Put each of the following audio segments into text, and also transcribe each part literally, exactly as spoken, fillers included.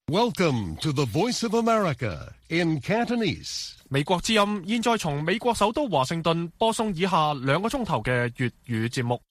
Welcome to the Voice of America in Cantonese. 美國之音現在從美國首都華盛頓播送以下兩個鐘頭嘅粵語節目。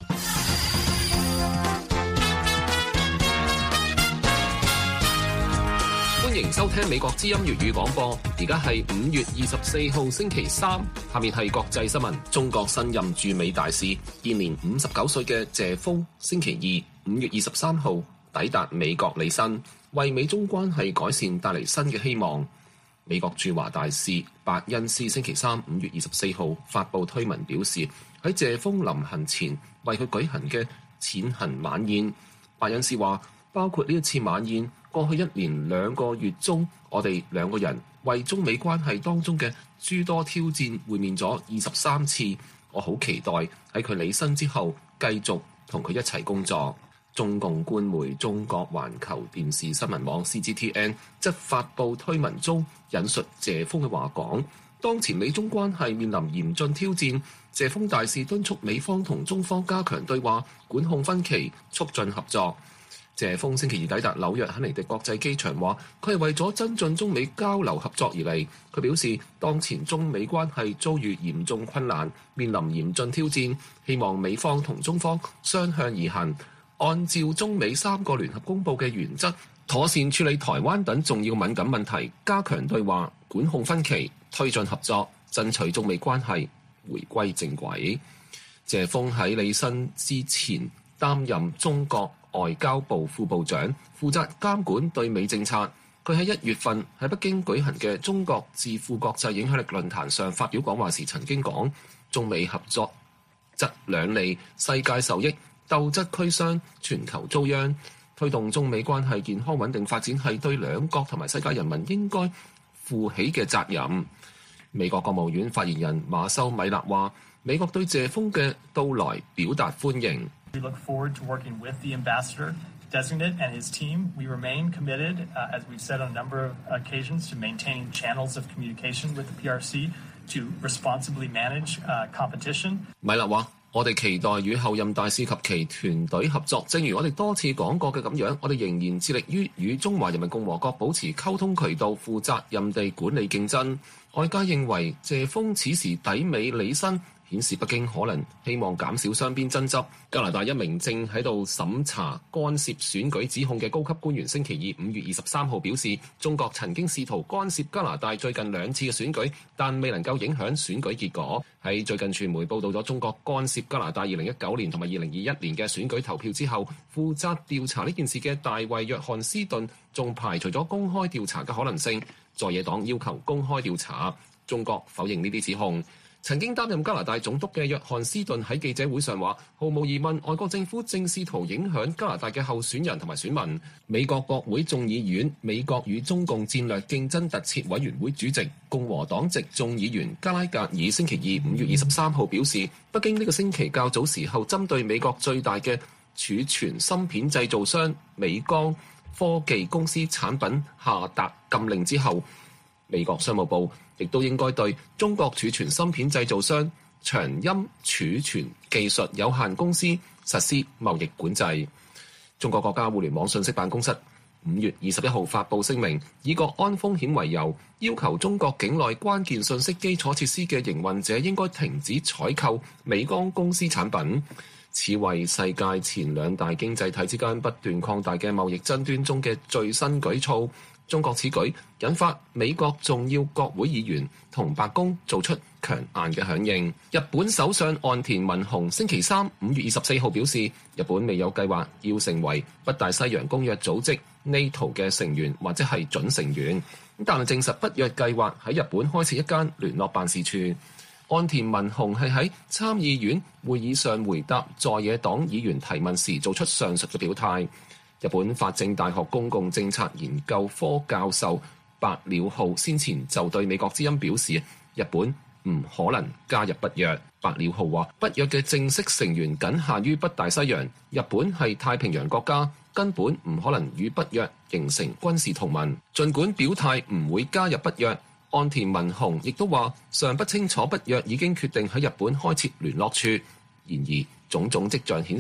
歡迎收聽美國之音粵語廣播，而家係五月二十四號星期三，下面係國際新聞。中國新任駐美大使、現年五十九歲嘅謝鋒，星期二五月二十三號抵達美國履新，為美中關係改善帶嚟新嘅希望。美國駐華大使伯恩斯星期三五月二十四號發布推文表示，喺謝鋒臨行前為佢舉行嘅踐行晚宴，伯恩斯話，包括呢一次晚宴，過去一年兩個月中，我哋兩個人為中美關係當中嘅諸多挑戰會面咗二十三次，我好期待喺佢履新之後繼續同佢一齊工作。中共官媒中國環球電視新聞網 C G T N 則發布推文中引述謝鋒嘅話講，當前美中關係面臨嚴峻挑戰，謝鋒大使敦促美方同中方加強對話，管控分歧，促進合作。謝鋒星期二抵達紐約肯尼迪國際機場，話佢係為咗增進中美交流合作而嚟。佢表示，當前中美關係遭遇嚴重困難，面臨嚴峻挑戰，希望美方同中方相向而行，按照中美三個聯合公佈嘅原則，妥善處理台灣等重要敏感問題，加強對話，管控分歧，推進合作，爭取中美關係回歸正軌。謝鋒喺履新之前擔任中國外交部副部長，負責監管對美政策。佢喺一月份喺北京舉行嘅中國智庫國際影響力論壇上發表講話時曾經講，中美合作則兩利，世界受益，鬥則俱傷，全球遭殃。推動中美關係健康穩定發展係對兩國同埋世界人民應該負起嘅責任。美國國務院發言人馬修米勒話，美國對謝鋒嘅到來表達歡迎。 We look forward to working with the ambassador designate and his team. We remain committed, uh, as we've said on a number of occasions, to maintaining channels of communication with the P R C to responsibly manage uh, competition. 米勒話，我哋期待與後任大使及其團隊合作，正如我哋多次講過嘅咁樣，我哋仍然致力於與中華人民共和國保持溝通渠道，負責任地管理競爭。外界認為謝鋒此時抵美履新，顯示北京可能希望減少雙邊爭執。加拿大一名正喺度審查干涉選舉指控嘅高級官員星期二五月二十三號表示，中國曾經試圖干涉加拿大最近兩次嘅選舉，但未能夠影響選舉結果。喺最近傳媒報道咗中國干涉加拿大二零一九年同埋二零二一年嘅選舉投票之後，負責調查呢件事嘅大衛約翰斯頓仲排除咗公開調查嘅可能性。在野黨要求公開調查，中國否認呢啲指控。曾經擔任加拿大總督嘅約翰斯頓喺記者會上話，毫無疑問，外國政府正試圖影響加拿大嘅候選人同埋選民。美國國會眾議院美國與中共戰略競爭特設委員會主席共和黨籍眾議員加拉格爾星期二五月二十三號表示，北京呢個星期較早時候針對美國最大嘅儲存芯片製造商美光科技公司產品下達禁令之後，美國商務部亦都應該對中國儲存芯片製造商長鑫儲存技術有限公司實施貿易管制。中國國家互聯網信息辦公室五月二十一號發布聲明，以國安風險為由，要求中國境內關鍵信息基礎設施嘅營運者應該停止採購美光公司產品。此為世界前兩大經濟體之間不斷擴大嘅貿易爭端中嘅最新舉措。中國此舉引發美國重要國會議員同白宮做出強硬嘅響應。日本首相岸田文雄星期三五月二十四號表示，日本未有計劃要成為北大西洋公約組織 NATO 嘅成員或者係準成員，但係證實北約計劃喺日本開設一間聯絡辦事處。岸田文雄係喺參議院會議上回答在野黨議員提問時做出上述嘅表態。日本法政大學公共政策研究科教授白鳥浩先前就對美國之音表示，日本唔可能加入北約。白鳥浩話，北約嘅正式成員僅限於北大西洋，日本係太平洋國家，根本唔可能與北約形成軍事同盟。儘管表態唔會加入北約，岸田文雄亦都話尚不清楚北約已經決定喺日本開設聯絡處。然而種種跡象顯示，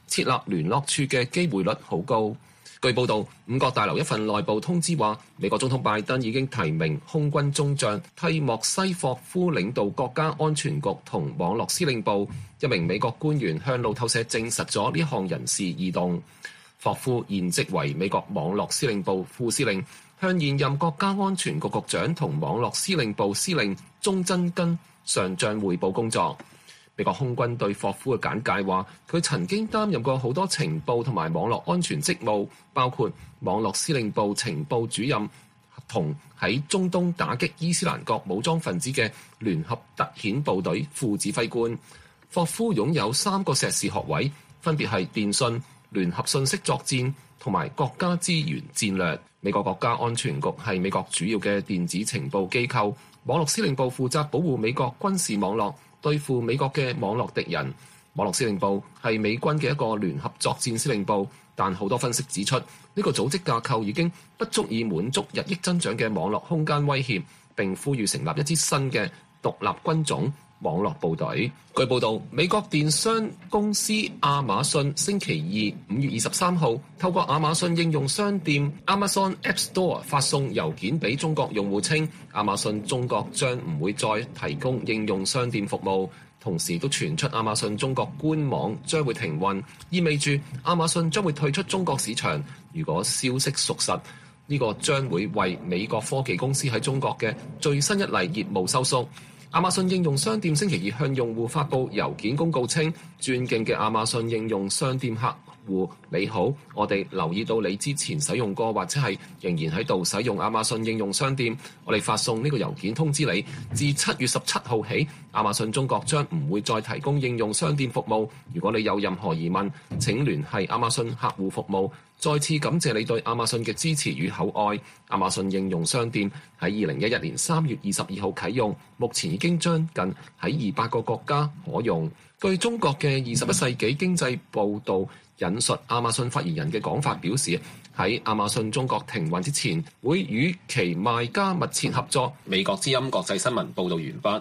設立聯絡處嘅機會率好高。據報道，五角大樓一份內部通知話，美國總統拜登已經提名空軍中將蒂莫西霍夫領導國家安全局同網絡司令部。一名美國官員向路透社證實咗呢項人事異動。霍夫現職為美國網絡司令部副司令，向現任國家安全局局長同網絡司令部司令鐘真根上將匯報工作。美國空軍對霍夫嘅簡介話，佢曾經擔任過好多情報同埋網絡安全職務，包括網絡司令部情報主任同喺中東打擊伊斯蘭國武裝分子嘅聯合特遣部隊副指揮官。霍夫擁有三個碩士學位，分別係電信、聯合信息作戰同埋國家資源戰略。美國國家安全局係美國主要嘅電子情報機構，網絡司令部負責保護美國軍事網絡，對付美國嘅網絡敵人。網絡司令部係美軍嘅一個聯合作戰司令部，但好多分析指出，呢個組織架構已經不足以滿足日益增長嘅網絡空間威脅，並呼籲成立一支新嘅獨立軍種網絡部隊。據報道，美國電商公司亞馬遜星期二五月二十三號透過亞馬遜應用商店 Amazon App Store 發送郵件俾中國用戶稱，亞馬遜中國將唔會再提供應用商店服務。同時都傳出亞馬遜中國官網將會停運，意味住亞馬遜將會退出中國市場。如果消息屬實，呢個將會為美國科技公司喺中國嘅最新一例業務收縮。亞馬遜應用商店星期二向用戶發布郵件公告稱，尊敬嘅亞馬遜應用商店客戶你好，我哋留意到你之前使用過或者係仍然喺度使用亞馬遜應用商店，我哋發送呢個郵件通知你，自七月十七號起，亞馬遜中國將唔會再提供應用商店服務。如果你有任何疑問，請聯繫亞馬遜客戶服務。再次感謝你對亞馬遜嘅支持與厚愛。亞馬遜應用商店喺二零一一年三月二十二號啟用，目前已經將近喺二百個國家可用。據中國嘅二十一世紀經濟報導引述亞馬遜發言人嘅講法表示，喺亞馬遜中國停運之前，會與其賣家密切合作。美國之音國際新聞報導完畢。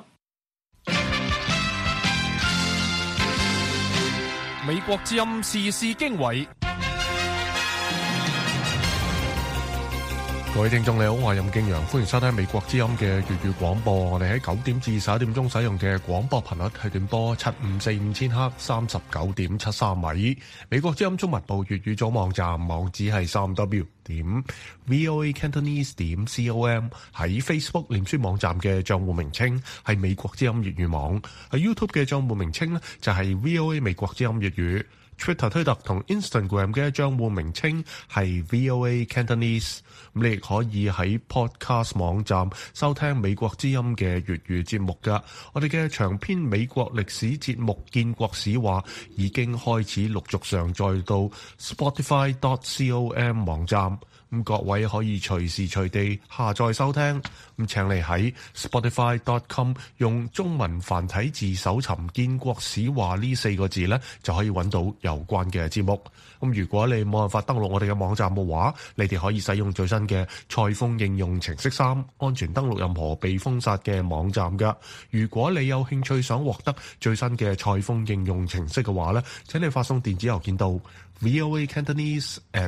美國之音時事經緯。 各位聽眾你好，我係任敬陽，歡迎收聽美國之音嘅粵語廣播。我哋喺九點至十一點鐘使用嘅廣播頻率係點波七五四五千赫，三十九點七三米。美國之音中文部粵語組網站網址係三 w 點 voa cantonese 點 com。喺 Facebook 臉書網站嘅賬戶名稱係美國之音粵語網，喺 YouTube 嘅賬戶名稱呢就係 VOA 美國之音粵語。Twitter 推特同 Instagram 嘅賬戶名稱係 V O A Cantonese， 咁你亦可以喺 Podcast 網站收聽美國之音嘅粵語節目㗎。我哋嘅長篇美國歷史節目建國史話已經開始陸續上載到 Spotify dot com 網站。咁各位可以隨時隨地下載收聽，咁請你喺 Spotify dot com 用中文繁體字搜尋建國史話呢四個字呢，就可以揾到有關嘅節目。咁如果你冇辦法登錄我哋嘅網站嘅話，你哋可以使用最新嘅蔡豐應用程式三，安全登錄任何被封殺嘅網站㗎。如果你有興趣想獲得最新嘅蔡豐應用程式嘅話呢，請你發送電子郵件到 voa cantonese at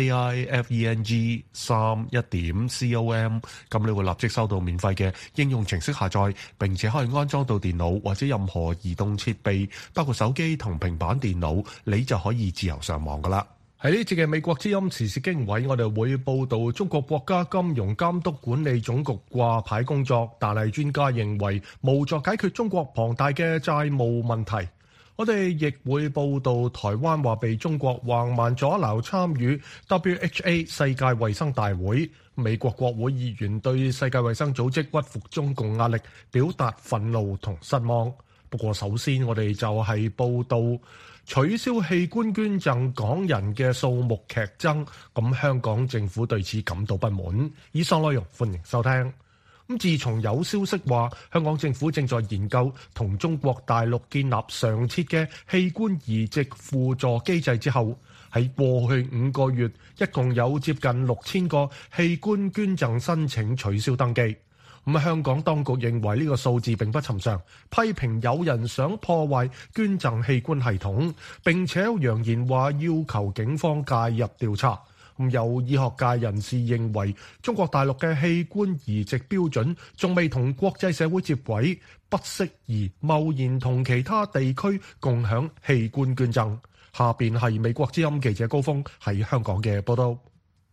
saifeng 三一點 com， 咁你會立即收到免費嘅應用程式下載，並且可以安裝到電腦或者任何移動設備，包括手機同平板電腦，你就可以自由上網噶啦。喺呢節嘅美國之音時事經緯，我哋會報道中國國家金融監督管理總局掛牌工作，但係專家認為無助解決中國龐大嘅債務問題。我哋亦會報道台灣話被中國橫蠻阻撓參與 W H A 世界衛生大會，美國國會議員對世界衛生組織屈服中共壓力表達憤怒同失望。不過首先我哋就係報道取消器官捐贈港人嘅數目劇增，咁香港政府對此感到不滿。以上內容歡迎收聽。咁自從有消息話香港政府正在研究同中國大陸建立常設嘅器官移植輔助機制之後，喺過去五個月一共有接近六千個器官捐贈申請取消登記。 咁香港當局認為呢個數字並不尋常，批評有人想破壞捐贈器官系統，並且揚言話要求警方介入調查。咁有醫學界人士認為，中國大陸嘅器官移植標準仲未同國際社會接軌，不適宜貿然同其他地區共享器官捐贈。下邊係美國之音記者高峰喺香港嘅報道。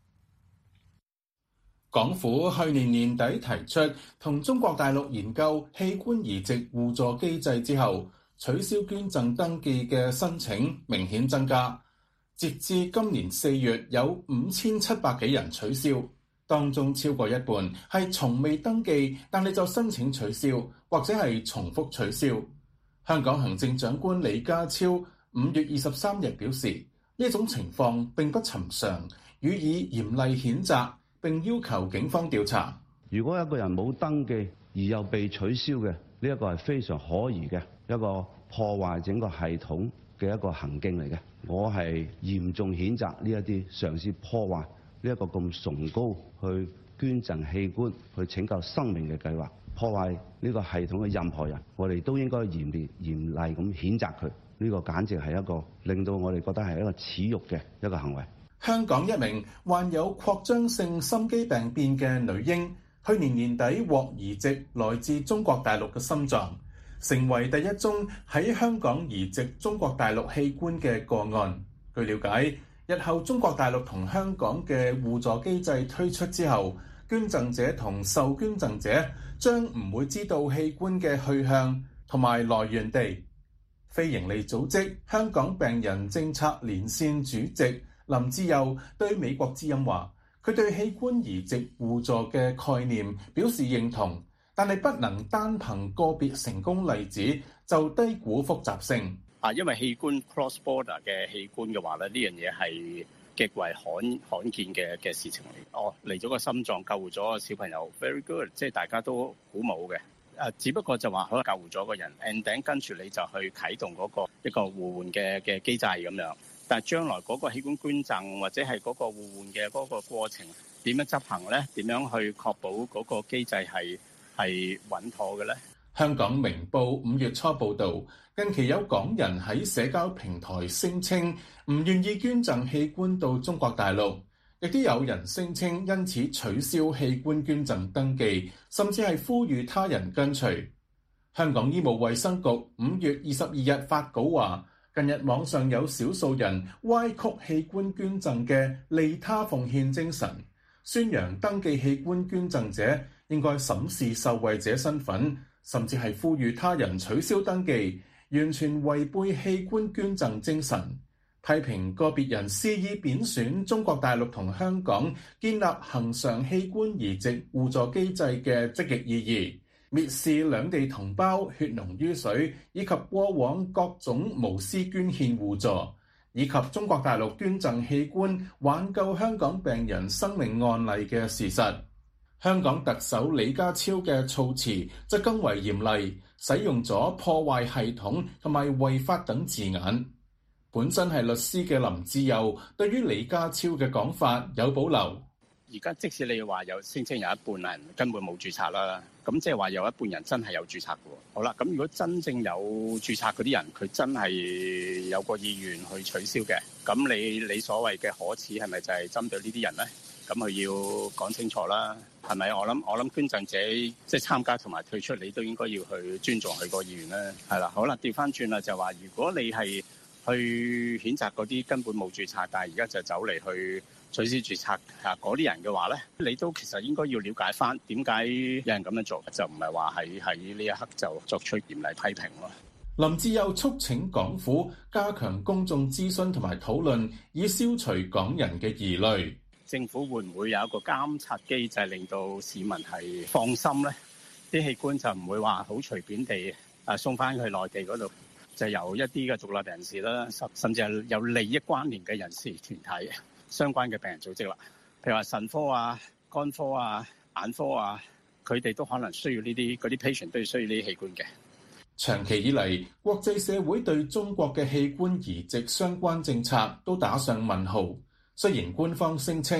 港府去年年底提出同中國大陸研究器官移植互助機制之後，取消捐贈登記嘅申請明顯增加。截至今年四月，有五千七百幾人取消，當中超過一半係從未登記，但係就申請取消或者係重複取消。香港行政長官李家超五月二十三日表示，呢種情況並不尋常，予以嚴厲譴責，並要求警方調查。 如果一個人冇登記而又被取消嘅，呢一個係非常可疑嘅一個破壞整個系統嘅一個行徑嚟嘅。我係嚴重譴責呢一啲嘗試破壞呢一個咁崇高去捐贈器官去拯救生命嘅計劃，破壞呢個系統嘅任何人，我哋都應該嚴厲嚴厲咁譴責佢。呢個簡直係一個令到我哋覺得係一個恥辱嘅一個行為。 香港一名患有擴張性心肌病變嘅女嬰，去年年底獲移植來自中國大陸嘅心臟，成為第一宗喺香港移植中國大陸器官嘅個案。據了解，日後中國大陸同香港嘅互助機制推出之後，捐贈者同受捐贈者將唔會知道器官嘅去向同埋來源地。非營利組織香港病人政策連線主席林志釉對美國之音話，佢對器官移植互助嘅概念表示認同，但係不能單憑個別成功例子就低估複雜性。 啊，因為器官 cross border 嘅器官嘅話咧，呢樣嘢係極為罕罕見嘅嘅事情嚟。哦，嚟咗個心臟救咗個小朋友 ，very good，即係大家都鼓舞嘅。誒，只不過就話可能救咗個人 and then 跟住你就去啟動嗰個一個互換嘅嘅機制咁樣。但係將來嗰個器官捐贈或者係嗰個互換嘅嗰個過程點樣執行咧？點樣去確保嗰個機制係係穩妥嘅咧？ 香港明報五月初報導，近期有港人喺社交平台聲稱唔願意捐贈器官到中國大陸。亦都有人聲稱因此取消器官捐贈登記，甚至係呼籲他人跟隨。香港醫務衛生局五月二十二日發稿話，近日網上有少數人歪曲器官捐贈嘅利他奉獻精神，宣揚登記器官捐贈者應該審視受惠者身份，甚至係呼籲他人取消登記，完全違背器官捐贈精神。批評個別人肆意貶損中國大陸同香港建立恆常器官移植互助機制嘅積極意義，蔑視兩地同胞血濃於水，以及過往各種無私捐獻互助，以及中國大陸捐贈器官挽救香港病人生命案例嘅事實。香港特首李家超嘅措辭則更為嚴厲，使用咗破壞系統同埋違法等字眼。本身係律師嘅林志釉對於李家超嘅講法有保留。 而家即使你話有聲稱有一半人根本冇註冊啦，咁即係話有一半人真係有註冊嘅。好啦，咁如果真正有註冊嗰啲人，佢真係有個意願去取消嘅，咁你你所謂嘅可恥係咪就係針對呢啲人咧？咁佢要講清楚啦，係咪？我諗我諗捐贈者即係參加同埋退出，你都應該要去尊重佢個意願啦。係啦，好啦，調翻轉啦，就話如果你係去譴責嗰啲根本冇註冊，但係而家就走嚟去取消註冊啊嗰啲人嘅話咧，你都其實應該要了解翻點解有人咁樣做，就唔係話喺喺呢一刻就作出嚴厲批評咯。 林志釉促請港府加強公眾諮詢同埋討論，以消除港人嘅疑慮。 政府會唔會有一個監察機制，令到市民係放心咧？啲器官就唔會話好隨便地啊送翻去內地嗰度。就由一啲嘅獨立人士啦，甚至係有利益關聯嘅人士團體、相關嘅病人組織啦，譬如話腎科啊、肝科啊、眼科啊，佢哋都可能需要呢啲，嗰啲 patient 都要需要呢啲器官嘅。 長期以嚟，國際社會對中國嘅器官移植相關政策都打上問號。雖然官方聲稱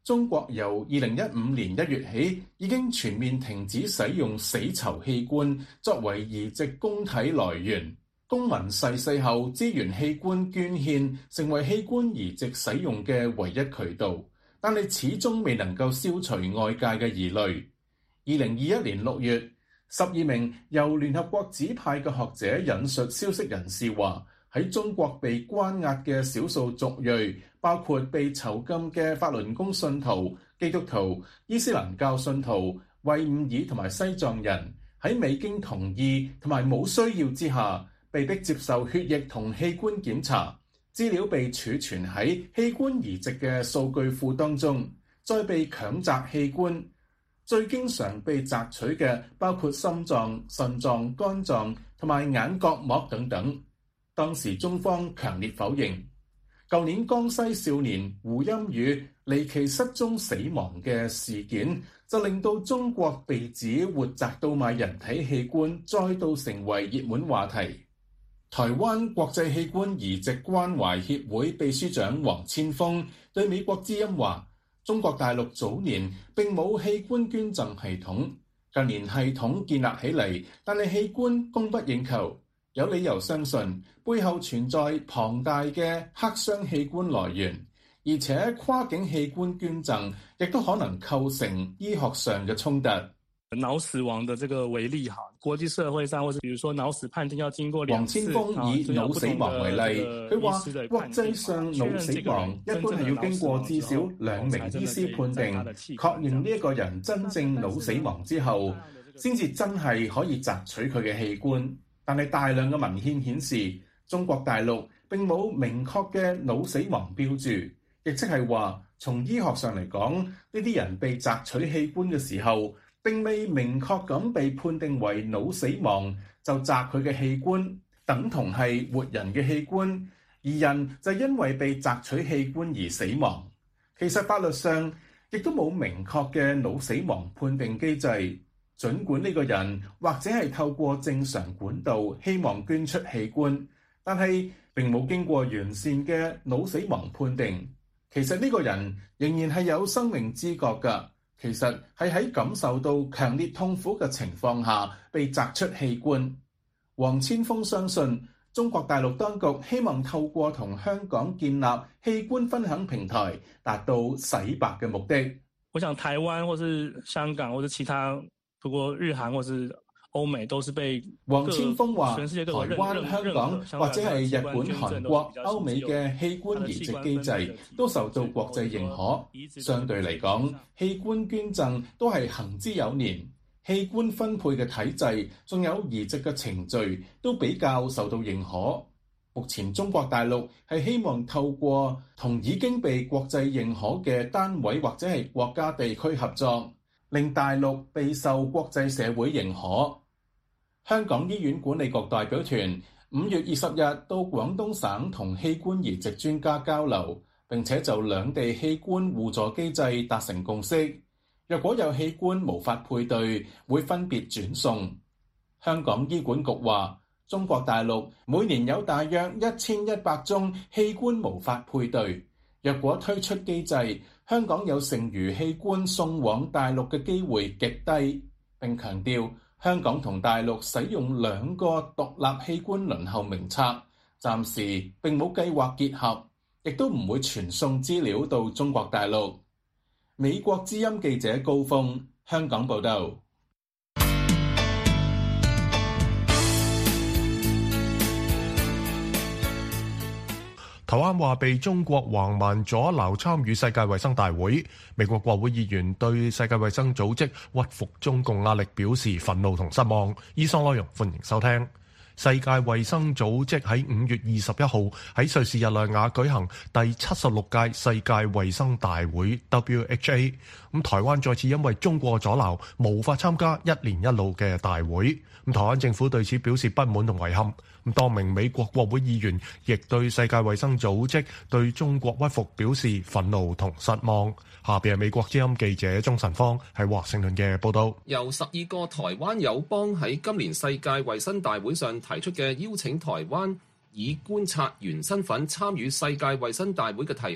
中國由二零一五年一月起已經全面停止使用死囚器官作為移植供體來源。公民逝世後，資源器官捐獻成為器官移植使用嘅唯一渠道，但係始終未能夠消除外界嘅疑慮。二零二一年六月，十二名由聯合國指派嘅學者引述消息人士話，喺中國被關押嘅少數族裔，包括被囚禁嘅法輪功信徒、基督徒、伊斯蘭教信徒、維吾爾同埋西藏人，喺未經同意同埋冇需要之下，被迫接受血液同器官檢查，資料被儲存喺器官移植嘅數據庫當中，再被強摘器官。最經常被摘取嘅包括心臟、腎臟、肝臟同埋眼角膜等等。當時中方強烈否認。舊年江西少年胡鑫宇離奇失蹤死亡嘅事件，就令到中國被指活摘到賣人體器官再度成為熱門話題。台灣國際器官移植關懷協會秘書長黃千鋒對美國之音話，中國大陸早年並冇器官捐贈系統，近年系統建立起嚟，但係器官供不應求，有理由相信背後存在龐大嘅黑箱器官來源，而且跨境器官捐贈亦都可能構成醫學上嘅衝突。 腦死亡的這個為例哈，國際社會上或者比如說腦死判定要經過兩次。 黃千鋒以腦死亡為例，佢話國際上腦死亡一般係要經過至少兩名醫師判定，確認呢一個人真正腦死亡之後，先至真係可以摘取佢嘅器官。但係大量嘅文獻顯示，中國大陸並冇明確嘅腦死亡標註，亦即係話從醫學上嚟講，呢啲人被摘取器官嘅時候，並未明確咁被判定為腦死亡，就摘佢嘅器官，等同係活人嘅器官，而人就因為被摘取器官而死亡。其實法律上亦都冇明確嘅腦死亡判定機制，儘管呢個人或者係透過正常管道希望捐出器官，但係並冇經過完善嘅腦死亡判定。其實呢個人仍然係有生命知覺㗎。其實係喺感受到強烈痛苦嘅情況下被摘出器官。黃千鋒相信中國大陸當局希望透過同香港建立器官分享平台，達到洗白嘅目的。 我想台灣或是香港或者其他，不過日韓或是歐美都是被黃千鋒話，台灣、香港或者係日本、韓國、歐美嘅器官移植機制都受到國際認可。相對嚟講，器官捐贈都係行之有年，器官分配嘅體制仲有移植嘅程序都比較受到認可。目前中國大陸係希望透過同已經被國際認可嘅單位或者係國家地區合作，令大陸備受國際社會認可。香港醫院管理局代表團五月二十日到廣東省同器官移植專家交流，並且就兩地器官互助機制達成共識。若果有器官無法配對，會分別轉送。香港醫管局話，中國大陸每年有大約一千一百宗器官無法配對。若果推出機制，香港有剩餘器官送往大陸嘅機會極低。並強調，香港同大陸使用兩個獨立器官輪候名冊，暫時並冇計劃結合，亦都唔會傳送資料到中國大陸。美國之音記者高峰，香港報導。 台灣話被中國橫蠻阻撓參與世界衛生大會，美國國會議員對世界衛生組織屈服中共壓力表示憤怒同失望。以上內容歡迎收聽。世界衛生組織喺五月二十一號喺瑞士日內瓦舉行第七十六屆世界衛生大會 W H A， 咁台灣再次因為中國阻撓，無法參加一年一路嘅大會。咁台灣政府對此表示不滿同遺憾。咁多名美國國會議員亦對世界衛生組織對中國屈服表示憤怒同失望。下邊係美國之音記者鍾晨芳喺華盛頓嘅報道。 由十二個台灣友邦喺今年世界衛生大會上提出嘅邀請台灣以觀察員身份參與世界衛生大會嘅提案，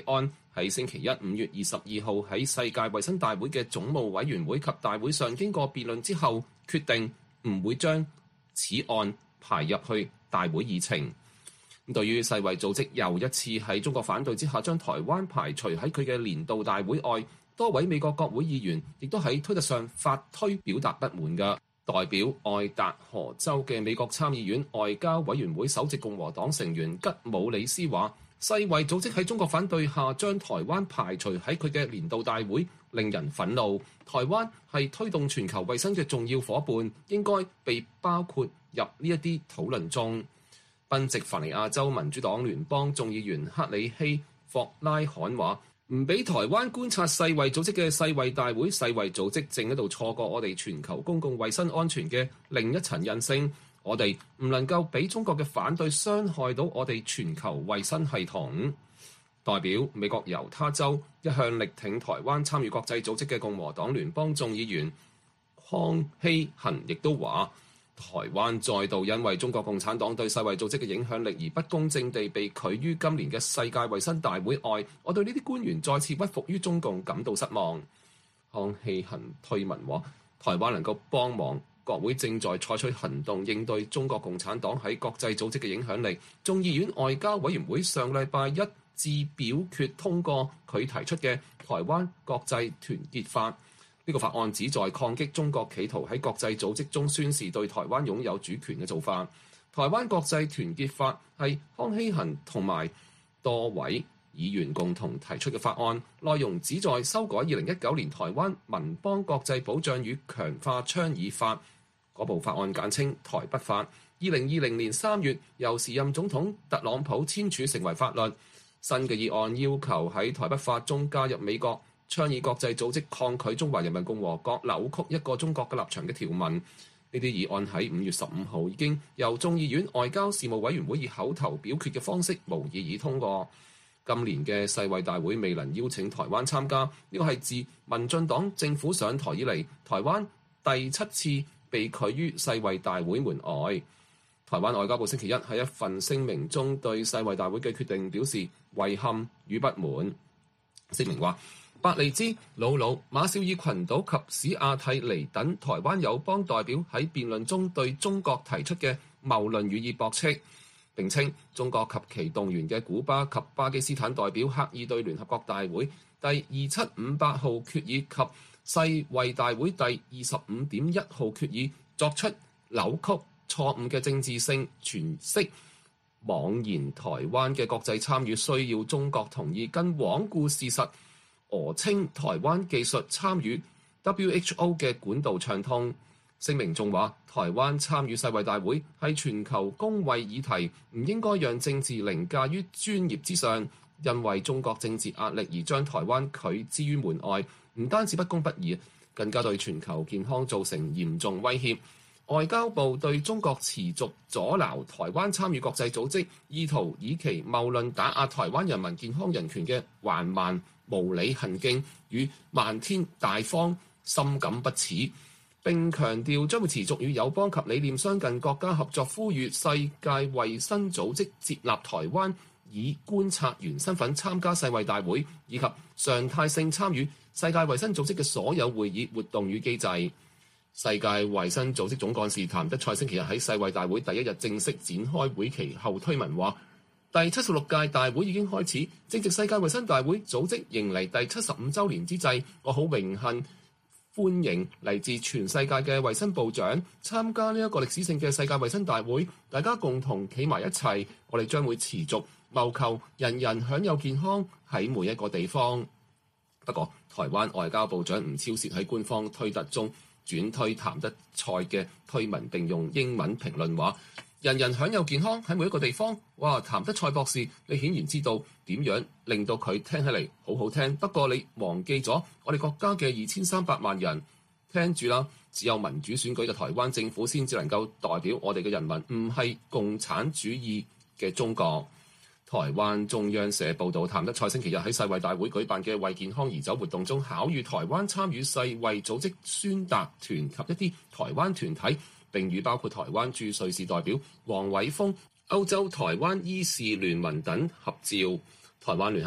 喺星期一五月二十二號喺世界衛生大會嘅總務委員會及大會上經過辯論之後，決定唔會將此案排入去大會議程。咁對於世衛組織又一次喺中國反對之下將台灣排除喺佢嘅年度大會外，多位美國國會議員亦都喺推特上發推表達不滿嘅。代表愛達荷州嘅美國參議院外交委員會首席共和黨成員吉姆里斯話，世衛組織喺中國反對下將台灣排除喺佢嘅年度大會，令人憤怒。台灣係推動全球衛生嘅重要夥伴，應該被包括入呢一啲討論中。賓夕凡尼亞州民主黨聯邦眾議員克里希霍拉罕話，唔俾台灣觀察世衛組織嘅世衛大會，世衛組織正喺度錯過我哋全球公共衛生安全嘅另一層韌性。我哋唔能夠俾中國嘅反對傷害到我哋全球衛生系統。代表美國猶他州一向力挺台灣參與國際組織嘅共和黨聯邦眾議員康希恒亦都話，台灣再度因為中國共產黨對世衛組織嘅影響力而不公正地被拒於今年嘅世界衛生大會外，我對呢啲官員再次屈服於中共感到失望。康希恒推文話，台灣能夠幫忙國會正在採取行動應對中國共產黨喺國際組織嘅影響力。眾議院外交委員會上禮拜一致表決通過佢提出嘅台灣國際團結法。呢個法案旨在抗擊中國企圖喺國際組織中宣示對台灣擁有主權嘅做法。台灣國際團結法係康希恒同埋多位議員共同提出嘅法案，內容旨在修改二零一九年台灣民邦國際保障與強化倡議法，嗰部法案簡稱台北法。二零二零年三月由時任總統特朗普簽署成為法律。新嘅議案要求喺台北法中加入美國倡議國際組織抗拒中華人民共和國扭曲一個中國嘅立場嘅條文。呢啲議案喺五月十五號已經由眾議院外交事務委員會以口頭表決嘅方式無異議通過。今年嘅世衛大會未能邀請台灣參加，呢個係自民進黨政府上台以嚟，台灣第七次被拒於世衛大會門外。台灣外交部星期一喺一份聲明中對世衛大會嘅決定表示遺憾與不滿。聲明話，伯利茲、魯魯、馬紹爾群島及史亞蒂尼等台灣友邦代表喺辯論中對中國提出嘅謬論予以駁斥，並稱中國及其動員嘅古巴及巴基斯坦代表刻意對聯合國大會第二七五八號決議及世衛大會第二十五點一號決議作出扭曲錯誤嘅政治性詮釋，妄言台灣嘅國際參與需要中國同意，跟罔顧事實，訛稱台灣技術參與 W H O 嘅管道暢通。聲明仲話，台灣參與世衛大會係全球公衛議題，唔應該讓政治凌駕於專業之上，因為中國政治壓力而將台灣拒之於門外，唔單止不公不義，更加對全球健康造成嚴重威脅。外交部對中國持續阻撓台灣參與國際組織，意圖以其謬論打壓台灣人民健康人權嘅橫蠻無理行徑與漫天大謊深感不齒，並強調將會持續與友邦及理念相近國家合作，呼籲世界衛生組織接納台灣以觀察員身份參加世衛大會，以及常態性參與世界衛生組織嘅所有會議活動與機制。世界衛生組織總幹事譚德塞星期日喺世衛大會第一日正式展開會期後推文話，第七十六屆大會已經開始，正值世界衛生大會組織迎嚟第七十五週年之際，我好榮幸歡迎嚟自全世界嘅衛生部長參加呢一個歷史性嘅世界衛生大會，大家共同企埋一齊，我哋將會持續謀求人人享有健康喺每一個地方。不過，台灣外交部長吳釗燮喺官方推特中轉推譚德塞嘅推文，並用英文評論話：人人享有健康喺每一個地方。哇！譚德塞博士，你顯然知道點樣令到佢聽起嚟好好聽。不過你忘記咗我哋國家嘅二千三百萬人，聽住啦！只有民主選舉嘅台灣政府先至能夠代表我哋嘅人民，唔係共產主義嘅中國。台灣中央社報導，譚德塞星期日喺世衛大會舉辦嘅為健康而走活動中，巧遇台灣參與世衛組織宣達團及一啲台灣團體，並與包括台灣駐瑞士代表黃偉峰、歐洲台灣醫事聯盟等合照。台灣聯合國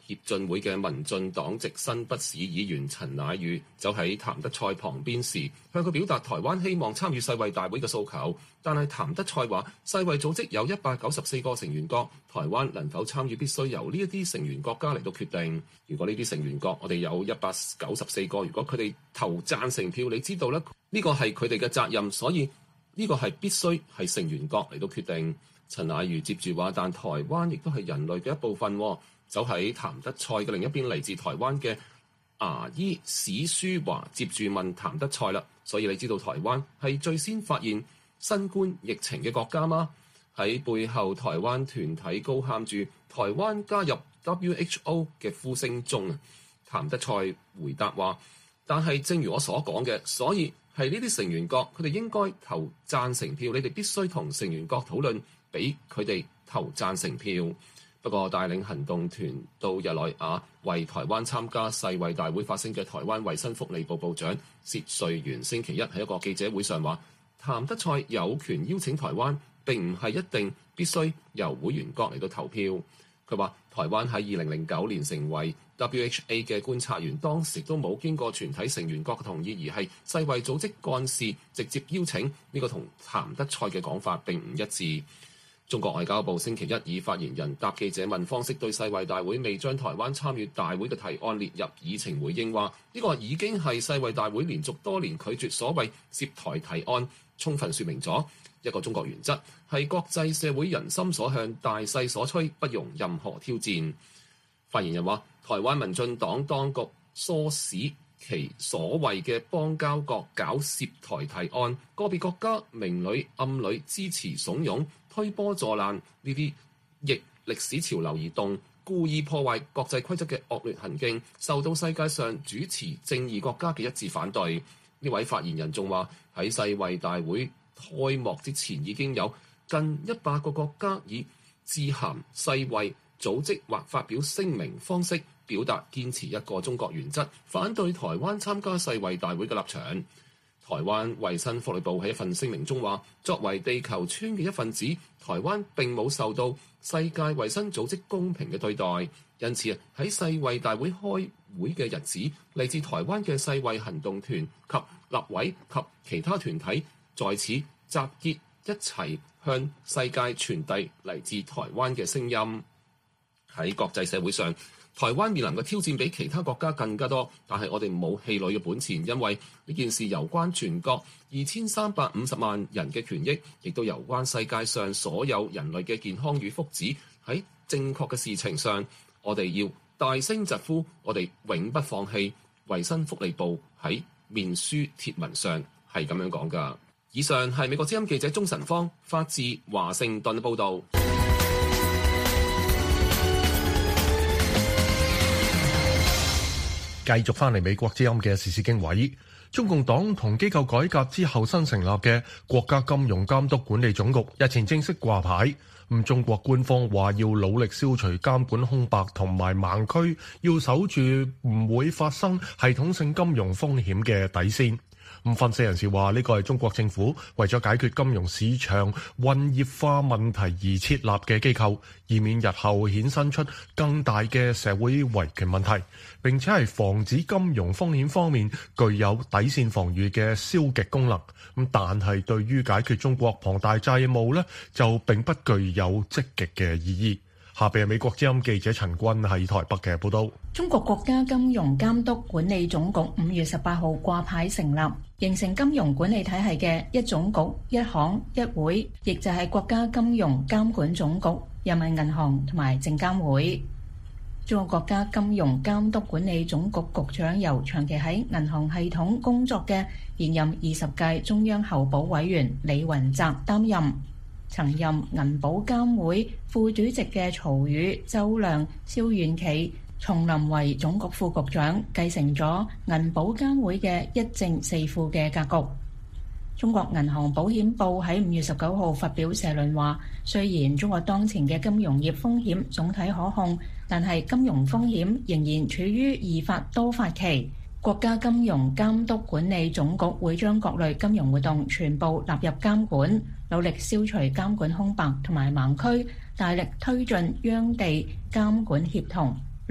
協進會嘅民進黨籍新北市議員陳乃宇走喺譚德塞旁邊時，向佢表達台灣希望參與世衛大會嘅訴求。但係譚德塞話，世衛組織有一百九十四個成員國，台灣能否參與必須由呢一啲成員國家嚟到決定。如果呢啲成員國我哋有一百九十四個，如果佢哋投贊成票，你知道咧，呢個係佢哋嘅責任，所以呢個係必須係成員國嚟到決定。陳乃瑜接住話，但台灣亦都係人類嘅一部分。走喺譚德塞嘅另一邊，嚟自台灣嘅牙醫史書華接住問譚德塞啦，所以你知道台灣係最先發現新冠疫情嘅國家嗎？喺背後台灣團體高喊住台灣加入 W H O 嘅呼聲中啊，譚德塞回答話，但係正如我所講嘅，所以係呢啲成員國佢哋應該投贊成票，你哋必須同成員國討論，俾佢哋投贊成票。不過，帶領行動團到日內瓦為台灣參加世衛大會發聲嘅台灣衛生福利部部長薛瑞元星期一喺一個記者會上話，譚德塞有權邀請台灣，並唔係一定必須由會員國嚟到投票。佢話台灣喺二零零九年成為 W H A 嘅觀察員，當時都冇經過全體成員國嘅同意，而係世衛組織幹事直接邀請，呢、這個同譚德塞嘅講法並唔一致。中國外交部星期一以發言人答記者問方式對世衛大會未將台灣參與大會嘅提案列入議程回應，話呢個已經係世衛大會連續多年拒絕所謂涉台提案，充分說明咗一個中國原則係國際社會人心所向、大勢所趨，不容任何挑戰。發言人話，台灣民進黨當局唆使其所謂嘅邦交國搞涉台提案，個別國家明裏暗裏支持慫恿、推波助瀾，呢啲逆歷史潮流而動、故意破壞國際規則嘅惡劣行徑，受到世界上主持正義國家嘅一致反對。呢位發言人仲話，喺世衛大會開幕之前，已經有近一百個國家以致函世衛組織或發表聲明方式表達堅持一個中國原則，反對台灣參加世衛大會嘅立場。台灣衛生福利部喺一份聲明中話，作為地球村嘅一份子，台灣並冇受到世界衛生組織公平嘅對待，因此喺世衛大會開會嘅日子，嚟自台灣嘅世衛行動團及立委及其他團體在此集結一齊向世界傳遞嚟自台灣嘅聲音。喺國際社會上，台灣面臨嘅挑戰比其他國家更加多，但係我哋冇氣餒嘅本錢，因為呢件事攸關全國二千三百五十萬人嘅權益，亦都攸關世界上所有人類嘅健康與福祉。喺正確嘅事情上，我哋要大聲疾呼，我哋永不放棄。衛生福利部喺面書貼文上係咁樣講㗎。以上係美國之音記者鍾晨芳發自華盛頓嘅報導。 繼續翻嚟美國之音嘅時事經緯，中共黨同機構改革之後新成立嘅國家金融監督管理總局日前正式掛牌。咁中國官方話要努力消除監管空白同埋盲區，要守住唔會發生系統性金融風險嘅底線。咁分析人士話，呢個係中國政府為咗解決金融市場混業化問題而設立嘅機構，以免日後衍生出更大嘅社會維權問題，並且係防止金融風險方面具有底線防禦嘅消極功能。咁但係對於解決中國龐大債務呢，就並不具有積極嘅意義。下邊係美國之音記者陳君喺台北嘅報道。 中國國家金融監督管理總局五月十八號掛牌成立，形成金融管理體系嘅一總局、一行、一會，亦就係國家金融監管總局、人民銀行同埋證監會。中國國家金融監督管理總局局長由長期喺銀行系統工作嘅現任二十屆中央候補委員李雲澤擔任。曾任銀保監會副主席嘅曹宇、周亮、肖遠企重臨為總局副局長，繼承咗銀保監會嘅一正四副嘅格局。中國銀行保險報喺五月十九號發表社論話，雖然中國當前嘅金融業風險總體可控，但係金融風險仍然處於易發多發期。國家金融監督管理總局會將各類金融活動全部納入監管，努力消除監管空白同埋盲區，大力推進央地監管協同，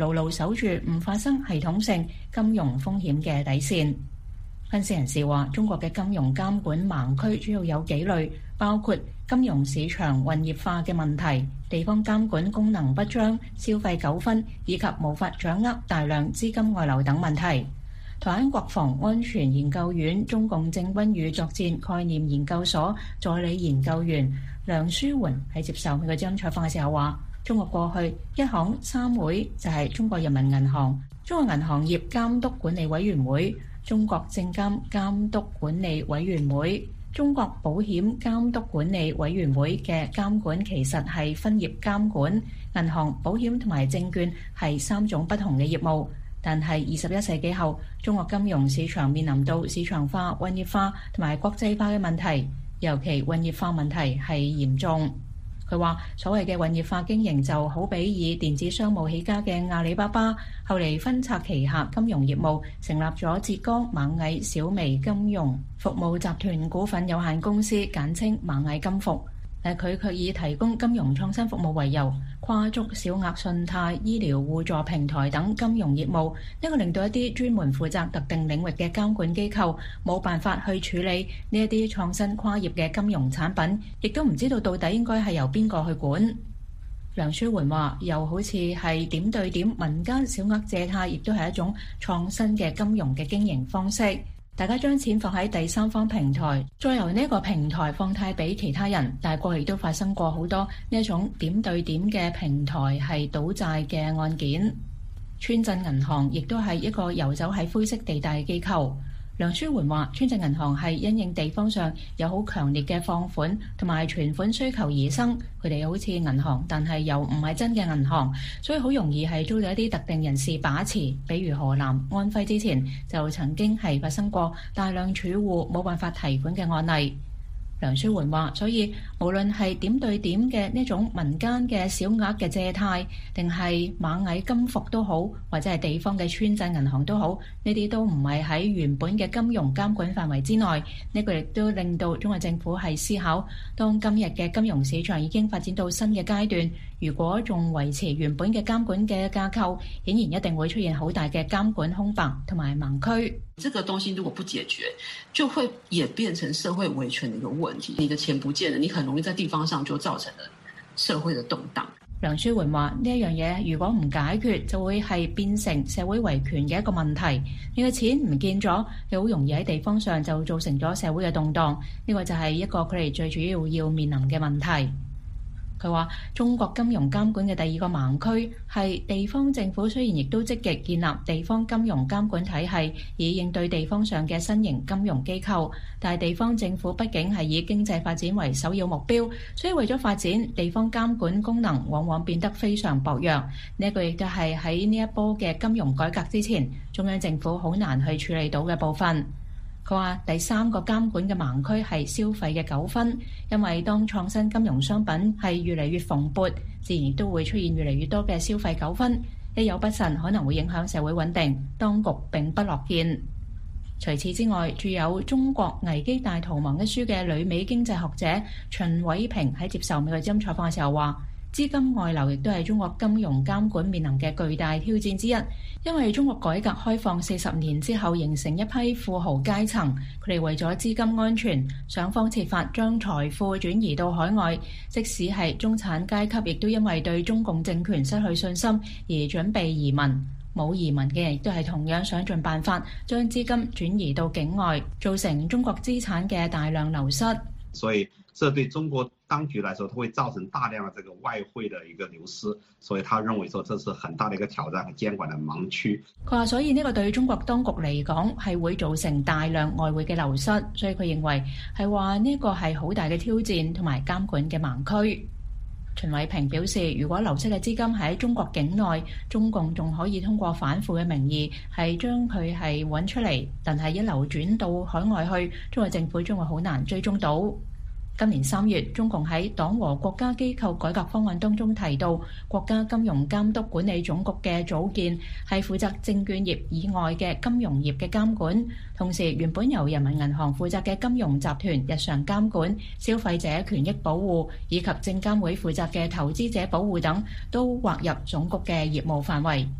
牢牢守住唔發生系統性金融風險嘅底線。分析人士話，中國嘅金融監管盲區主要有幾類，包括金融市場混業化嘅問題、地方監管功能不彰、消費糾紛以及無法掌握大量資金外流等問題。台灣國防安全研究院中共政軍與作戰概念研究所助理研究員梁舒媛喺接受佢嘅專訪嘅時候話，中國過去一行三會就係中國人民銀行、中國銀行業監督管理委員會、中國證監監督管理委員會、中國保險監督管理委員會嘅監管其實係分業監管，銀行、保險同埋證券係三種不同嘅業務。但係二十一世紀後，中國金融市場面臨到市場化、混業化同埋國際化嘅問題，尤其混業化問題係嚴重。佢話：所謂嘅混業化經營就好比以電子商務起家嘅阿里巴巴，後嚟分拆旗下金融業務，成立咗浙江螞蟻小微金融服務集團股份有限公司，簡稱螞蟻金服。但佢卻以提供金融創新服務為由，跨足小額信貸、醫療互助平台等金融業務，呢個令到一啲專門負責特定領域嘅監管機構冇辦法去處理呢一啲創新跨業嘅金融產品，亦都唔知道到底應該係由邊個去管。梁舒媛話：又好似係點對點民間小額借貸，亦都係一種創新嘅金融嘅經營方式。大家將錢放喺第三方平台，再由呢個平台放貸俾其他人，但係過去都發生過好多呢一種點對點嘅平台係倒債嘅案件。村鎮銀行亦都係一個遊走喺灰色地帶嘅機構。梁舒媛話：村鎮銀行係因應地方上有好強烈嘅放款同埋存款需求而生，佢哋好似銀行，但係又唔係真嘅銀行，所以好容易係遭到一啲特定人士把持。比如河南、安徽之前就曾經係發生過大量儲戶冇辦法提款嘅案例。梁舒媛話：所以無論係點對點嘅呢種民間嘅小額嘅借貸，定係螞蟻金服都好，或者係地方嘅村鎮銀行都好，呢啲都唔係喺原本嘅金融監管範圍之內。呢個亦都令到中國政府係思考，當今日嘅金融市場已經發展到新嘅階段，如果仲維持原本嘅監管嘅架構，顯然一定會出現好大嘅監管空白同埋盲區。 這個東西如果不解決，就會演變成社會維權的一個問題。你的錢不見了，你很容易在地方上就造成了社會的動盪。 梁舒媛話：呢一樣嘢如果唔解決，就會係變成社會維權嘅一個問題。你嘅錢唔見咗，你好容易喺地方上就造成咗社會嘅動盪。呢個就係一個佢哋最主要要面臨嘅問題。佢話：中國金融監管嘅第二個盲區係地方政府，雖然亦都積極建立地方金融監管體系，以應對地方上嘅新型金融機構，但係地方政府畢竟係以經濟發展為首要目標，所以為咗發展，地方監管功能往往變得非常薄弱。呢一個亦都係喺呢一波嘅金融改革之前，中央政府好難去處理到嘅部分。佢話：第三個監管嘅盲區係消費嘅糾紛，因為當創新金融商品係越嚟越蓬勃，自然亦都會出現越嚟越多嘅消費糾紛，一有不慎可能會影響社會穩定，當局並不樂見。除此之外，著有《中國危機大逃亡》一書嘅旅美經濟學者秦偉平喺接受美國之音採訪嘅時候話：資金外流亦都係中國金融監管面臨嘅巨大挑戰之一，因為中國改革開放四十年之後形成一批富豪階層，佢哋為咗資金安全，想方設法將財富轉移到海外，即使係中產階級亦都因為對中共政權失去信心而準備移民。冇移民嘅人亦都係同樣想盡辦法將資金轉移到境外，造成中國資產嘅大量流失。 所以這對中國當局來說，它會造成大量的這個外匯的一個流失，所以他認為說這是很大的一個挑戰和監管的盲區。 佢話：所以呢個對中國當局嚟講係會造成大量外匯嘅流失，所以佢認為係話呢個係好大嘅挑戰同埋監管嘅盲區。秦偉平表示，如果流失嘅資金喺中國境內，中共仲可以通過反腐嘅名義係將佢係揾出嚟，但係一流轉到海外去，中國政府將會好難追蹤到。今年三月，中共喺黨和國家機構改革方案當中提到，國家金融監督管理總局嘅組建係負責證券業以外嘅金融業嘅監管，同時原本由人民銀行負責嘅金融集團日常監管、消費者權益保護以及證監會負責嘅投資者保護等，都劃入總局嘅業務範圍。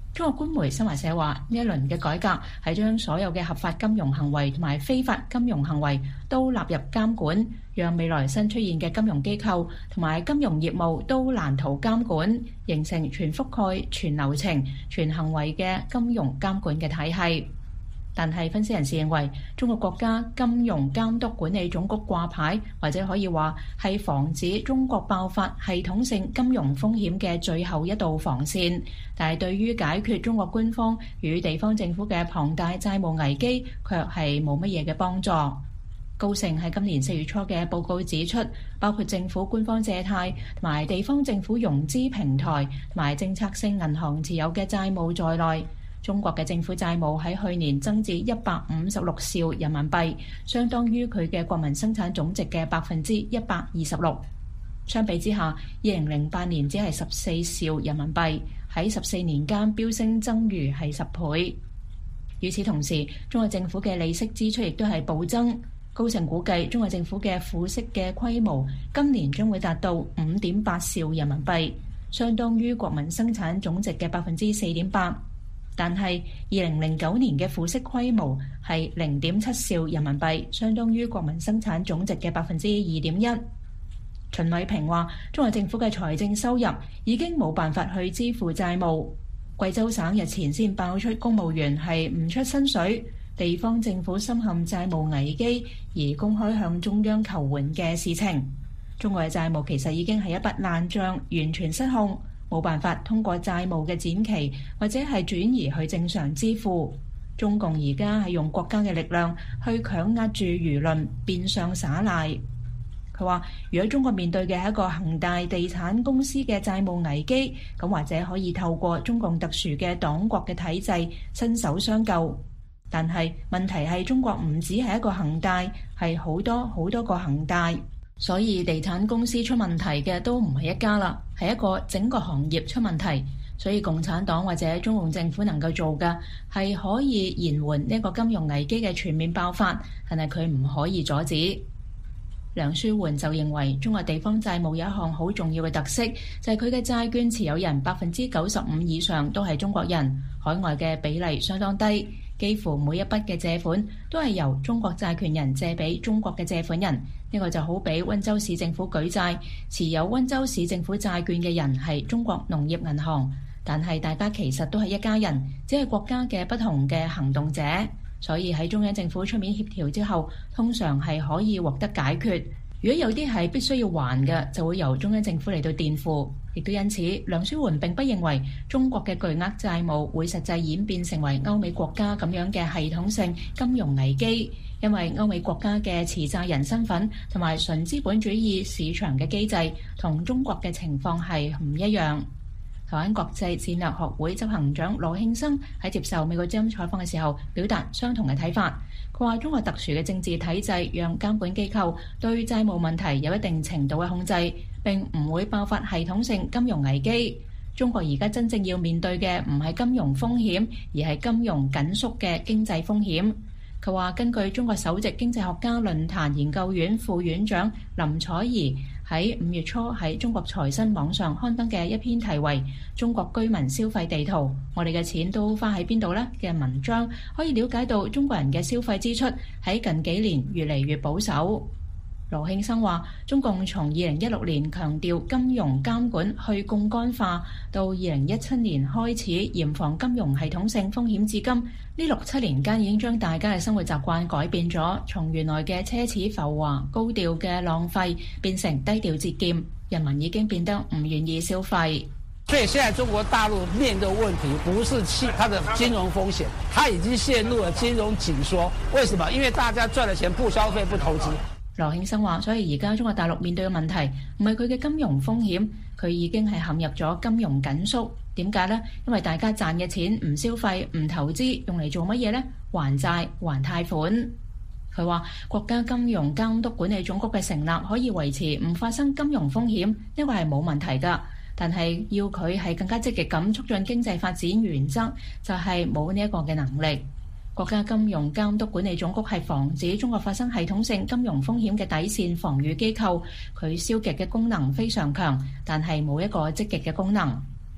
中國官媒新華社話，呢一輪嘅改革係將所有嘅合法金融行為同埋非法金融行為都納入監管，讓未來新出現嘅金融機構同埋金融業務都難逃監管，形成全覆蓋、全流程、全行為嘅金融監管嘅體系。但係分析人士認為，中國國家金融監督管理總局掛牌，或者可以話係防止中國爆發系統性金融風險嘅最後一道防線。但係對於解決中國官方與地方政府嘅龐大債務危機，卻係冇乜嘢嘅幫助。高盛喺今年四月初嘅報告指出，包括政府官方借貸同埋地方政府融資平台同埋政策性銀行持有嘅債務在內，中國嘅政府債務喺去年增至一百五十六兆人民幣，相當於佢嘅國民生產總值嘅百分之一百二十六。相比之下，二零零八年只係十四兆人民幣，喺十四年間飆升增逾係十倍。與此同時，中國政府嘅利息支出亦都係暴增。高盛估計，中國政府嘅付息嘅規模今年將會達到五點八兆人民幣，相當於國民生產總值嘅百分之四點八。但係二零零九年嘅付息規模係零點七兆人民幣，相當於國民生產總值嘅百分之二點一。秦偉平話：中國政府嘅財政收入已經冇辦法去支付債務。貴州省日前先爆出公務員係唔出薪水，地方政府深陷債務危機而公開向中央求援嘅事情。中國嘅債務其實已經係一筆爛帳，完全失控。冇辦法通過債務嘅展期或者係轉移去正常支付。中共而家係用國家嘅力量去強壓住輿論，變相耍賴。佢話：如果中國面對嘅係一個恒大地產公司嘅債務危機，咁或者可以透過中共特殊嘅黨國嘅體制伸手相救。但係問題係中國唔止係一個恒大，係好多好多個恒大。所以地產公司出問題嘅都唔係一家啦，係一個整個行業出問題。所以共產黨或者中共政府能夠做嘅係可以延緩呢個金融危機嘅全面爆發，但係佢唔可以阻止。梁舒緩就認為，中國地方債務有一項好重要嘅特色，就係佢嘅債券持有人百分之九十五以上都係中國人，海外嘅比例相當低，幾乎每一筆嘅借款都係由中國債權人借俾中國嘅借款人。呢個就好比溫州市政府舉債，持有溫州市政府債券嘅人係中國農業銀行，但係大家其實都係一家人，只係國家嘅不同嘅行動者。所以喺中央政府出面協調之後，通常係可以獲得解決。如果有啲係必須要還嘅，就會由中央政府嚟到墊付。亦都因此，梁舒緩並不認為中國嘅巨額債務會實際演變成為歐美國家咁樣嘅系統性金融危機，因為歐美國家嘅持債人身份同埋純資本主義市場嘅機制同中國嘅情況係唔一樣。台灣國際戰略學會執行長羅慶生喺接受美國之音採訪嘅時候，表達相同嘅睇法。佢話：中國特殊嘅政治體制讓監管機構對債務問題有一定程度嘅控制，並唔會爆發系統性金融危機。中國而家真正要面對嘅唔係金融風險，而係金融緊縮嘅經濟風險。佢話：根據中國首席經濟學家論壇研究院副院長林采宜喺五月初喺中國財新網上刊登嘅一篇題為《中國居民消費地圖：我哋嘅錢都花喺邊度呢》嘅文章，可以了解到中國人嘅消費支出喺近幾年越嚟越保守。羅慶生話：中共從二零一六年強調金融監管去槓桿化，到二零一七年開始嚴防金融系統性風險至今，呢六七年間已經將大家嘅生活習慣改變咗，從原來嘅奢侈浮華、高調嘅浪費變成低調節儉，人民已經變得唔願意消費。 所以現在中國大陸面對問題不是它的金融風險，它已經陷入了金融緊縮。為什麼？因為大家賺了錢不消費不投資。 羅慶生話：所以而家中國大陸面對嘅問題唔係佢嘅金融風險，佢已經係陷入咗金融緊縮。點解呢？因為大家賺嘅錢唔消費唔投資，用嚟做乜嘢呢？還債還貸款。佢話國家金融監督管理總局嘅成立可以維持唔發生金融風險，呢個係冇問題㗎。但係要佢係更加積極咁促進經濟發展，原則就係冇呢一個嘅能力。國家金融監督管理總局係防止中國發生系統性金融風險嘅底線防禦機構，佢消極嘅功能非常強，但係冇一個積極嘅功能。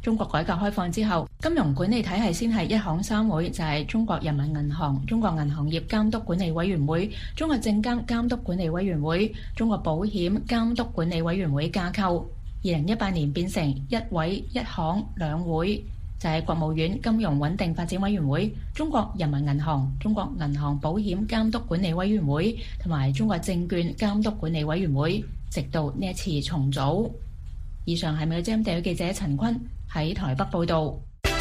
中國改革開放之後，金融管理體系先係一行三會，就係中國人民銀行、中國銀行業監督管理委員會、中國證監監督管理委員會、中國保險監督管理委員會架構。二零一八年變成一委一行兩會，就係國務院金融穩定發展委員會、中國人民銀行、中國銀行保險監督管理委員會同埋中國證券監督管理委員會，直到呢一次重組。以上係美國之音地區記者陳坤喺台北報道。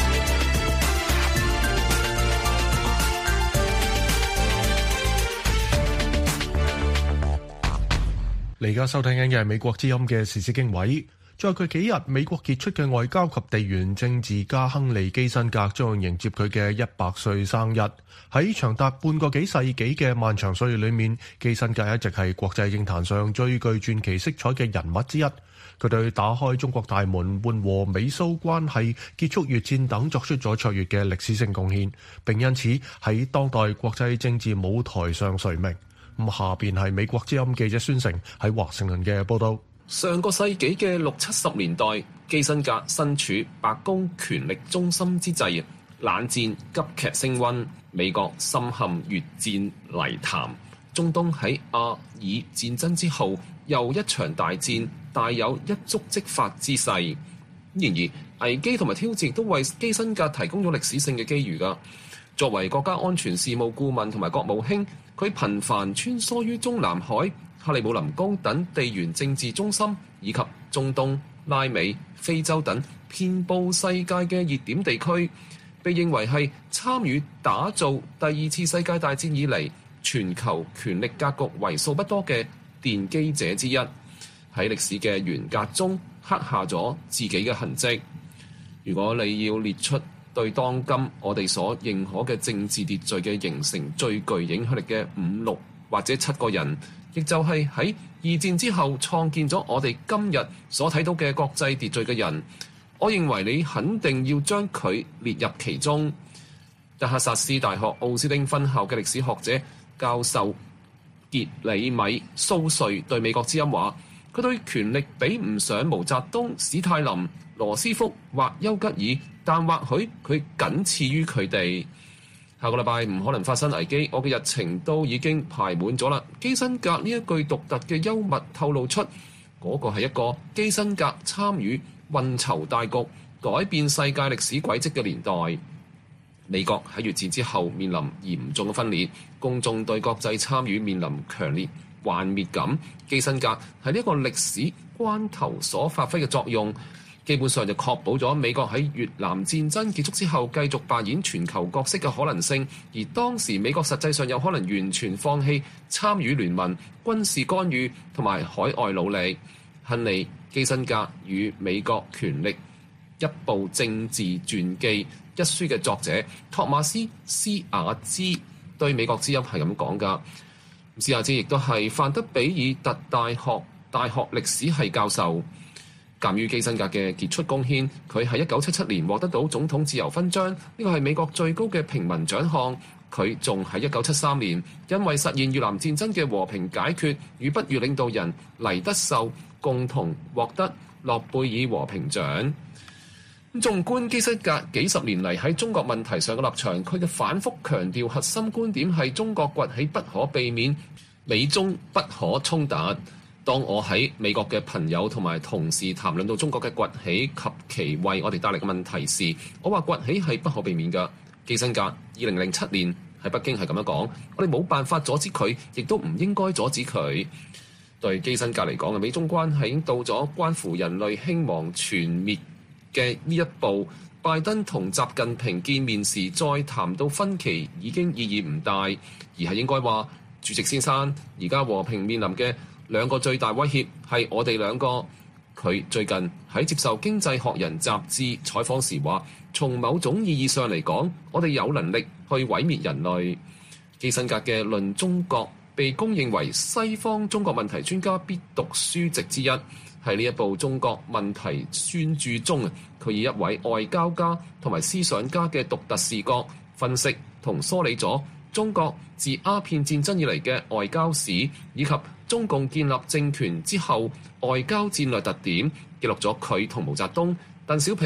你而家收聽緊嘅係美國之音嘅時事經緯。再過幾日，美國傑出嘅外交及地緣政治家亨利基辛格將迎接佢嘅一百歲生日。喺長達半個幾世紀嘅漫長歲月裏面，基辛格一直係國際政壇上最具傳奇色彩嘅人物之一。佢對打開中國大門、緩和美蘇關係、結束越戰等作出咗卓越嘅歷史性貢獻，並因此喺當代國際政治舞台上垂名。咁下邊係美國之音記者孫成喺華盛頓嘅報道。 上個世紀嘅六七十年代，基辛格身處白宮權力中心之際，冷戰急劇升溫，美國深陷越戰泥潭，中東喺阿爾戰爭之後又一場大戰，大有一觸即發之勢。然而，危機同埋挑戰亦都為基辛格提供咗歷史性嘅機遇㗎。作為國家安全事務顧問同埋國務卿，佢頻繁穿梭於中南海、克里姆林宮等地緣政治中心，以及中東、拉美、非洲等遍佈世界嘅熱點地區，被認為係參與打造第二次世界大戰以嚟全球權力格局為數不多嘅奠基者之一，喺歷史嘅沿革中刻下咗自己嘅痕跡。如果你要列出對當今我哋所認可嘅政治秩序嘅形成最具影響力嘅五六或者七個人，亦就係喺二戰之後創建咗我哋今日所睇到嘅國際秩序嘅人，我認為你肯定要將佢列入其中。德克薩斯大學奧斯汀分校嘅歷史學者教授傑里米蘇瑞對美國之音話，佢對權力比唔上毛澤東、史泰林、羅斯福或丘吉爾，但或許佢僅次於佢哋。下個禮拜唔可能發生危機，我嘅日程都已經排滿咗啦。基辛格呢一句獨特嘅幽默透露出，嗰個係一個基辛格參與運籌大局、改變世界歷史軌跡嘅年代。美國喺越戰之後面臨嚴重嘅分裂，公眾對國際參與面臨強烈幻滅感。基辛格喺呢一個歷史關頭所發揮嘅作用，基本上就確保咗美國喺越南戰爭結束之後繼續扮演全球角色嘅可能性，而當時美國實際上有可能完全放棄參與聯盟、軍事干預同埋海外努力。亨利基辛格與美國權力一部政治傳記一書嘅作者托馬斯斯亞茲對美國之音係咁講㗎。斯亞茲亦都係范德比爾特大學大學歷史系教授。鑑於基辛格嘅傑出貢獻，佢喺一九七七年獲得到總統自由勳章，呢個係美國最高嘅平民獎項。佢仲喺一九七三年因為實現越南戰爭嘅和平解決，與北越領導人黎德壽共同獲得諾貝爾和平獎。咁縱觀基辛格幾十年嚟喺中國問題上嘅立場，佢嘅反覆強調核心觀點係中國崛起不可避免，美中不可衝突。當我喺美國嘅朋友同埋同事談論到中國嘅崛起及其為我哋帶嚟嘅問題時，我話崛起係不可避免㗎。基辛格二零零七年喺北京係咁樣講，我哋冇辦法阻止佢，亦都唔應該阻止佢。對基辛格嚟講嘅美中關係已經到咗關乎人類興亡全滅嘅呢一步。拜登同習近平見面時再談到分歧已經意義唔大，而係應該話，主席先生，而家和平面臨嘅兩個最大威脅係我哋兩個。佢最近喺接受《經濟學人》雜誌採訪時話，從某種意義上嚟講，我哋有能力去毀滅人類。基辛格嘅《論中國》被公認為西方中國問題專家必讀書籍之一。喺呢一部中國問題專著中，佢以一位外交家同埋思想家嘅獨特視角分析同梳理咗中國自鴉片戰爭以嚟嘅外交史，以及中共建立政權之後外交戰略特點，記錄咗佢同毛澤東、鄧小平、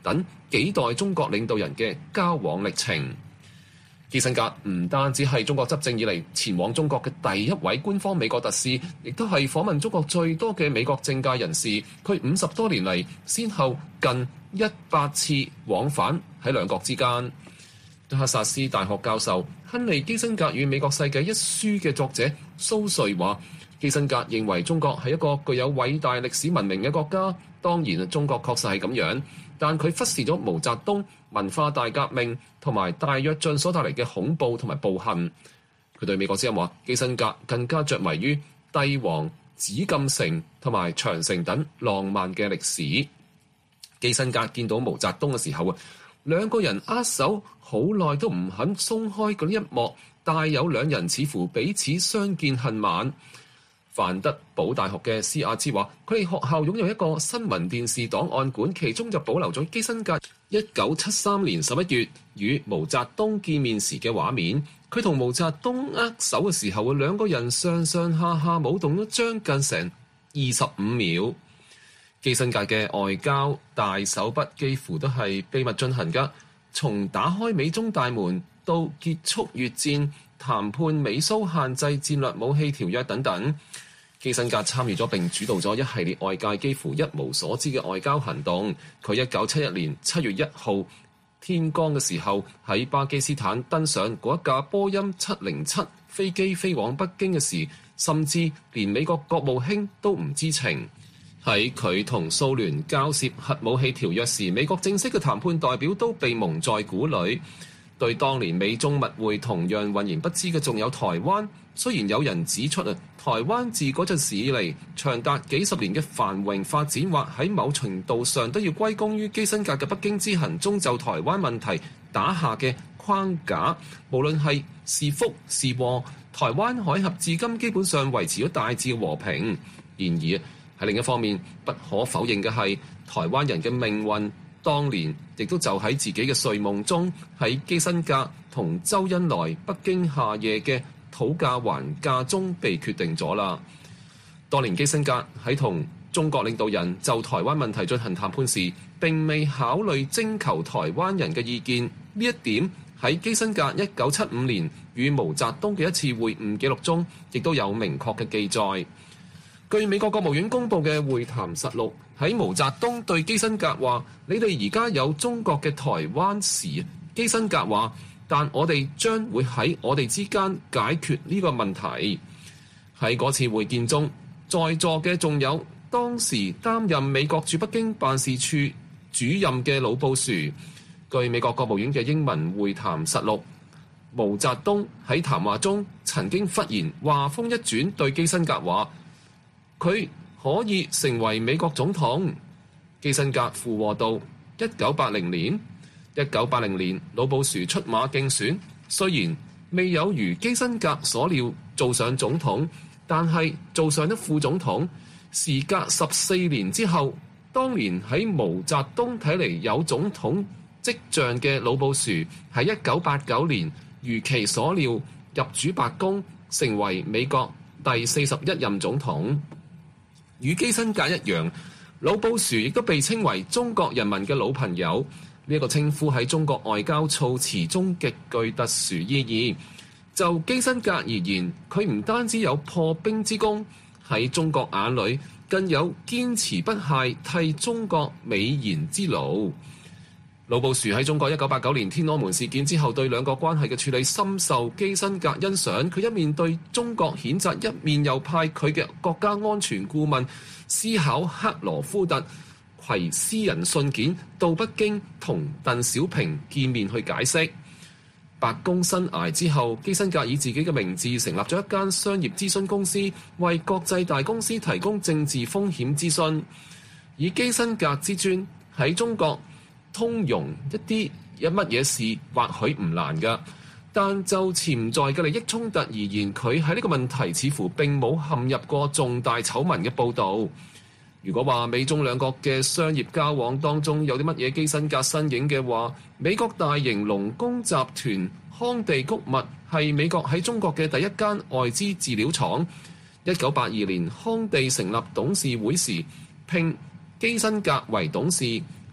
等幾代中國領導人嘅交往歷程。基辛格唔單止係中國執政以嚟前往中國嘅第一位官方美國特使，亦都係訪問中國最多嘅美國政界人士。佢五十多年嚟，先後近一百次往返喺兩國之間。德克薩斯大學教授亨利·基辛格與美國世紀一書嘅作者蘇瑞話，基辛格認為中國係一個具有偉大歷史文明嘅國家。當然，中國確實係咁樣，但佢忽視咗毛澤東文化大革命同埋大躍進所帶嚟嘅恐怖同埋暴行。佢對美國之音話，基辛格更加着迷於帝王、紫禁城同埋長城等浪漫嘅歷史。基辛格見到毛澤東嘅時候啊，兩個人握手好耐都唔肯鬆開嗰一幕，帶有兩人似乎彼此相見恨晚。范德堡大學嘅施亞茲話，佢哋學校擁有一個新聞電視檔案館，其中就保留咗基辛格一九七三年十一月與毛澤東見面時嘅畫面。佢同毛澤東握手嘅時候，兩個人上上下下舞動咗將近成二十五秒。基辛格嘅外交大手筆幾乎都係秘密進行㗎，從打開美中大門到結束越戰、談判美蘇限制戰略武器條約等等。基辛格參與咗並主導咗一系列外界幾乎一無所知嘅外交行動。佢一九七一年七月一號天光嘅時候喺巴基斯坦登上嗰一架波音七零七飛機飛往北京嘅時，甚至連美國國務卿都唔知情。喺佢同蘇聯交涉核武器條約時，美國正式嘅談判代表都被蒙在鼓裏。對當年美中密會同樣渾然不知嘅仲有台灣。雖然有人指出啊，台灣自嗰陣時以嚟長達幾十年嘅繁榮發展，或喺某程度上都要歸功於基辛格嘅北京之行中就台灣問題打下嘅框架。無論係是福是禍，台灣海峽至今基本上維持咗大致和平。然而喺另一方面，不可否認嘅係台灣人嘅命運當年亦都就喺自己嘅睡夢中，喺基辛格同周恩來北京夏夜嘅討價還價中被決定咗啦。當年基辛格喺同中國領導人就台灣問題進行談判時，並未考慮徵求台灣人嘅意見。呢一點喺基辛格一九七五年與毛澤東嘅一次會晤記錄中，亦都有明確嘅記載。據美國國務院公佈嘅會談實錄，喺毛澤東對基辛格話：你哋而家有中國嘅台灣時，基辛格話：但我哋將會喺我哋之間解決呢個問題。喺嗰次會見中，在座嘅仲有當時擔任美國駐北京辦事處主任嘅老布殊。據美國國務院嘅英文會談實錄，毛澤東喺談話中曾經忽然話風一轉，對基辛格話：佢可以成為美國總統。基辛格附和道：一九八零年，一九八零年老布殊出馬競選，雖然未有如基辛格所料做上總統，但係做上咗副總統。時隔十四年之後，當年喺毛澤東睇嚟有總統跡象嘅老布殊，喺一九八九年如其所料入主白宮，成為美國第四十一任總統。與基辛格一樣，老布殊亦都被稱為中國人民嘅老朋友。呢一個稱呼喺中國外交措辭中極具特殊意義。就基辛格而言，佢唔單止有破冰之功，喺中國眼裏更有堅持不懈替中國美言之勞。老布殊喺中國一九八九年天安門事件之後，對兩國關係嘅處理深受基辛格欣賞。佢一面對中國譴責，一面又派佢嘅國家安全顧問斯考克羅夫特攜私人信件到北京同鄧小平見面去解釋。白宮生涯之後，基辛格以自己嘅名字成立咗一間商業諮詢公司，為國際大公司提供政治風險諮詢。以基辛格之尊喺中國通融一啲有乜嘢事或許唔難㗎，但就潛在嘅利益衝突而言，佢喺呢個問題似乎並冇陷入過重大醜聞嘅報導。如果話美中兩國嘅商業交往當中有啲乜嘢基辛格身影嘅話，美國大型龍工集團康地谷物係美國喺中國嘅第一間外資飼料廠。一九八二年康地成立董事會時，聘基辛格為董事。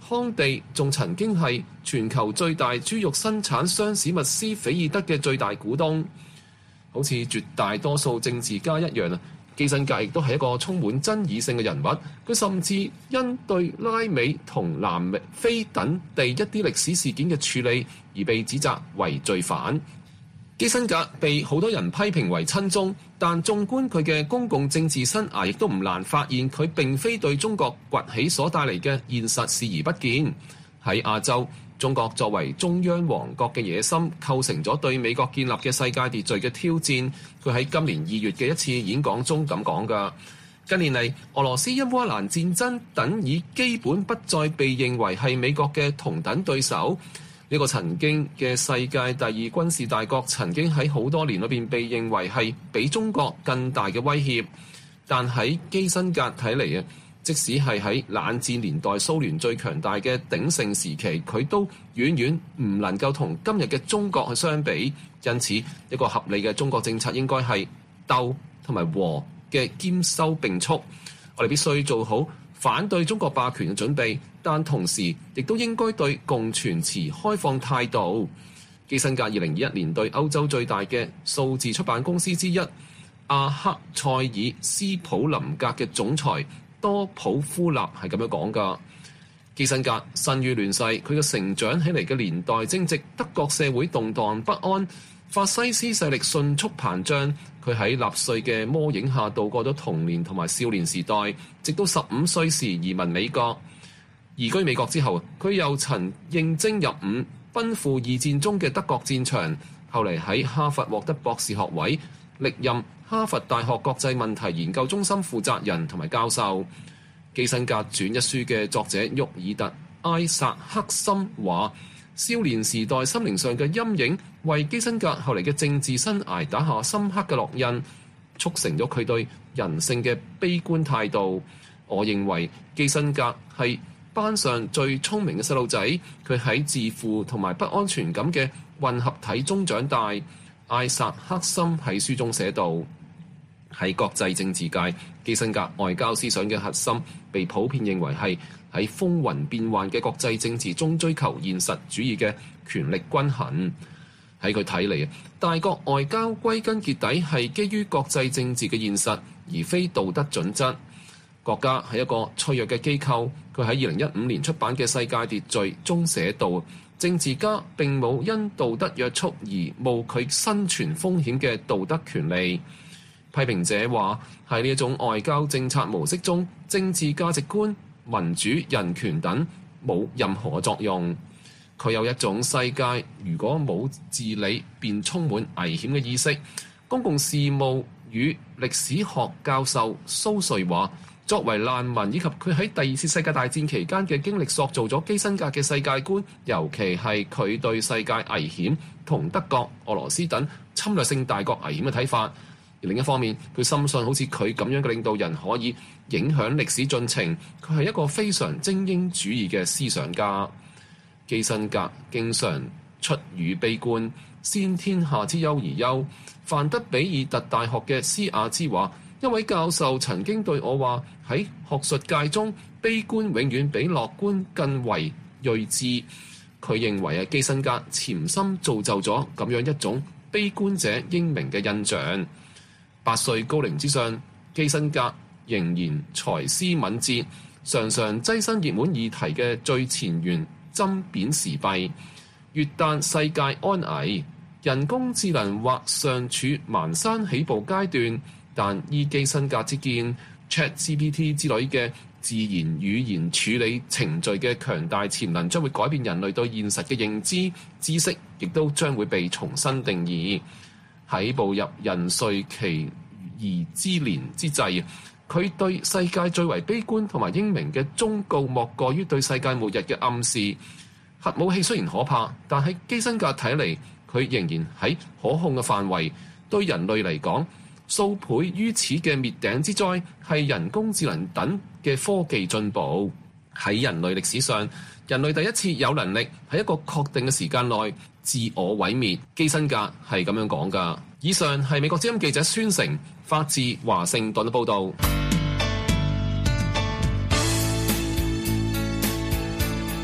康地仲曾經係全球最大豬肉生產商史密斯菲爾德嘅最大股東。好似絕大多數政治家一樣啊，基辛格亦都係一個充滿爭議性嘅人物。佢甚至因對拉美同南非等地一啲歷史事件嘅處理而被指責為罪犯。基辛格被好多人批評為親中，但縱觀佢嘅公共政治生涯，亦都唔難發現佢並非對中國崛起所帶嚟嘅現實視而不見。喺亞洲，中國作為中央王國嘅野心，構成咗對美國建立嘅世界秩序嘅挑戰。佢喺今年二月嘅一次演講中咁講㗎。近年嚟，俄羅斯因烏克蘭戰爭等已基本不再被認為係美國嘅同等對手。呢個曾經嘅世界第二軍事大國，曾經喺好多年裏邊被認為係比中國更大嘅威脅。但喺基辛格睇嚟啊，即使係喺冷戰年代蘇聯最強大嘅鼎盛時期，佢都遠遠唔能夠同今日嘅中國去相比。因此，一個合理嘅中國政策應該係鬥同埋和嘅兼收並蓄。我哋必須做好反對中國霸權嘅準備，但同時亦都應該對共存持開放態度。基辛格二零二一年對歐洲最大嘅數字出版公司之一阿克塞爾斯普林格嘅總裁多普夫納係咁樣講㗎。基辛格生於亂世，佢嘅成長起嚟嘅年代正值德國社會動盪不安，法西斯勢力迅速膨脹。佢喺納粹嘅魔影下度過咗童年同埋少年時代，直到十五歲時移民美國。移居美國之後，佢又曾應徵入伍，奔赴二戰中嘅德國戰場，後嚟喺哈佛獲得博士學位，歷任哈佛大學國際問題研究中心負責人同埋教授。基辛格傳一書嘅作者沃爾特·埃薩克森話：少年時代心靈上嘅陰影，為基辛格後嚟嘅政治生涯打下深刻嘅烙印，促成咗佢對人性嘅悲觀態度。我認為基辛格係班上最聰明嘅細路仔，佢喺自負同埋不安全感嘅混合體中長大。艾薩克森喺書中寫道：喺國際政治界，基辛格外交思想嘅核心被普遍認為係喺風雲變幻嘅國際政治中追求現實主義嘅權力均衡。喺佢睇嚟，大國外交歸根結底係基於國際政治嘅現實，而非道德準則。國家係一個脆弱嘅機構。佢喺二零一五年出版嘅《世界秩序》中寫道：政治家並冇因道德約束而冒佢生存風險嘅道德權利。批評者話，喺呢一種外交政策模式中，政治價值觀、民主、人權等冇任何作用。佢有一種世界如果冇治理便充滿危險嘅意識。公共事務與歷史學教授蘇瑞話：作為難民以及佢喺第二次世界大戰期間嘅經歷，塑造咗基辛格嘅世界觀，尤其係佢對世界危險同德國、俄羅斯等侵略性大國危險嘅睇法。而另一方面，佢深信好似佢咁樣嘅領導人可以影響歷史進程。佢係一個非常精英主義嘅思想家。基辛格經常出語悲觀，先天下之憂而憂。范德比爾特大學嘅斯亞茲話：一位教授曾經對我話，喺學術界中，悲觀永遠比樂觀更為睿智。佢認為啊，基辛格潛心造就咗咁樣一種悲觀者英明嘅印象。八歲高齡之上，基辛格仍然才思敏捷，常常躋身熱門議題嘅最前沿，針砭時弊。越旦世界安危，人工智能或尚處蹣跚起步階段，但依基辛格之見， ChatGPT 之類嘅自然語言處理程序嘅強大潛能將會改變人類對現實嘅認知，知識亦都將會被重新定義。喺步入人瑞奇異之年之際，佢對世界最為悲觀同埋英明嘅忠告，莫過於對世界末日嘅暗示。核武器雖然可怕，但喺基辛格睇嚟，佢仍然喺可控嘅範圍。對人類嚟講，數倍於此嘅滅頂之災係人工智能等嘅科技進步。喺人類歷史上，人類第一次有能力喺一個確定嘅時間內自我毀滅。基辛格係咁樣講㗎。以上係美國之音記者孫成發自華盛頓嘅報導。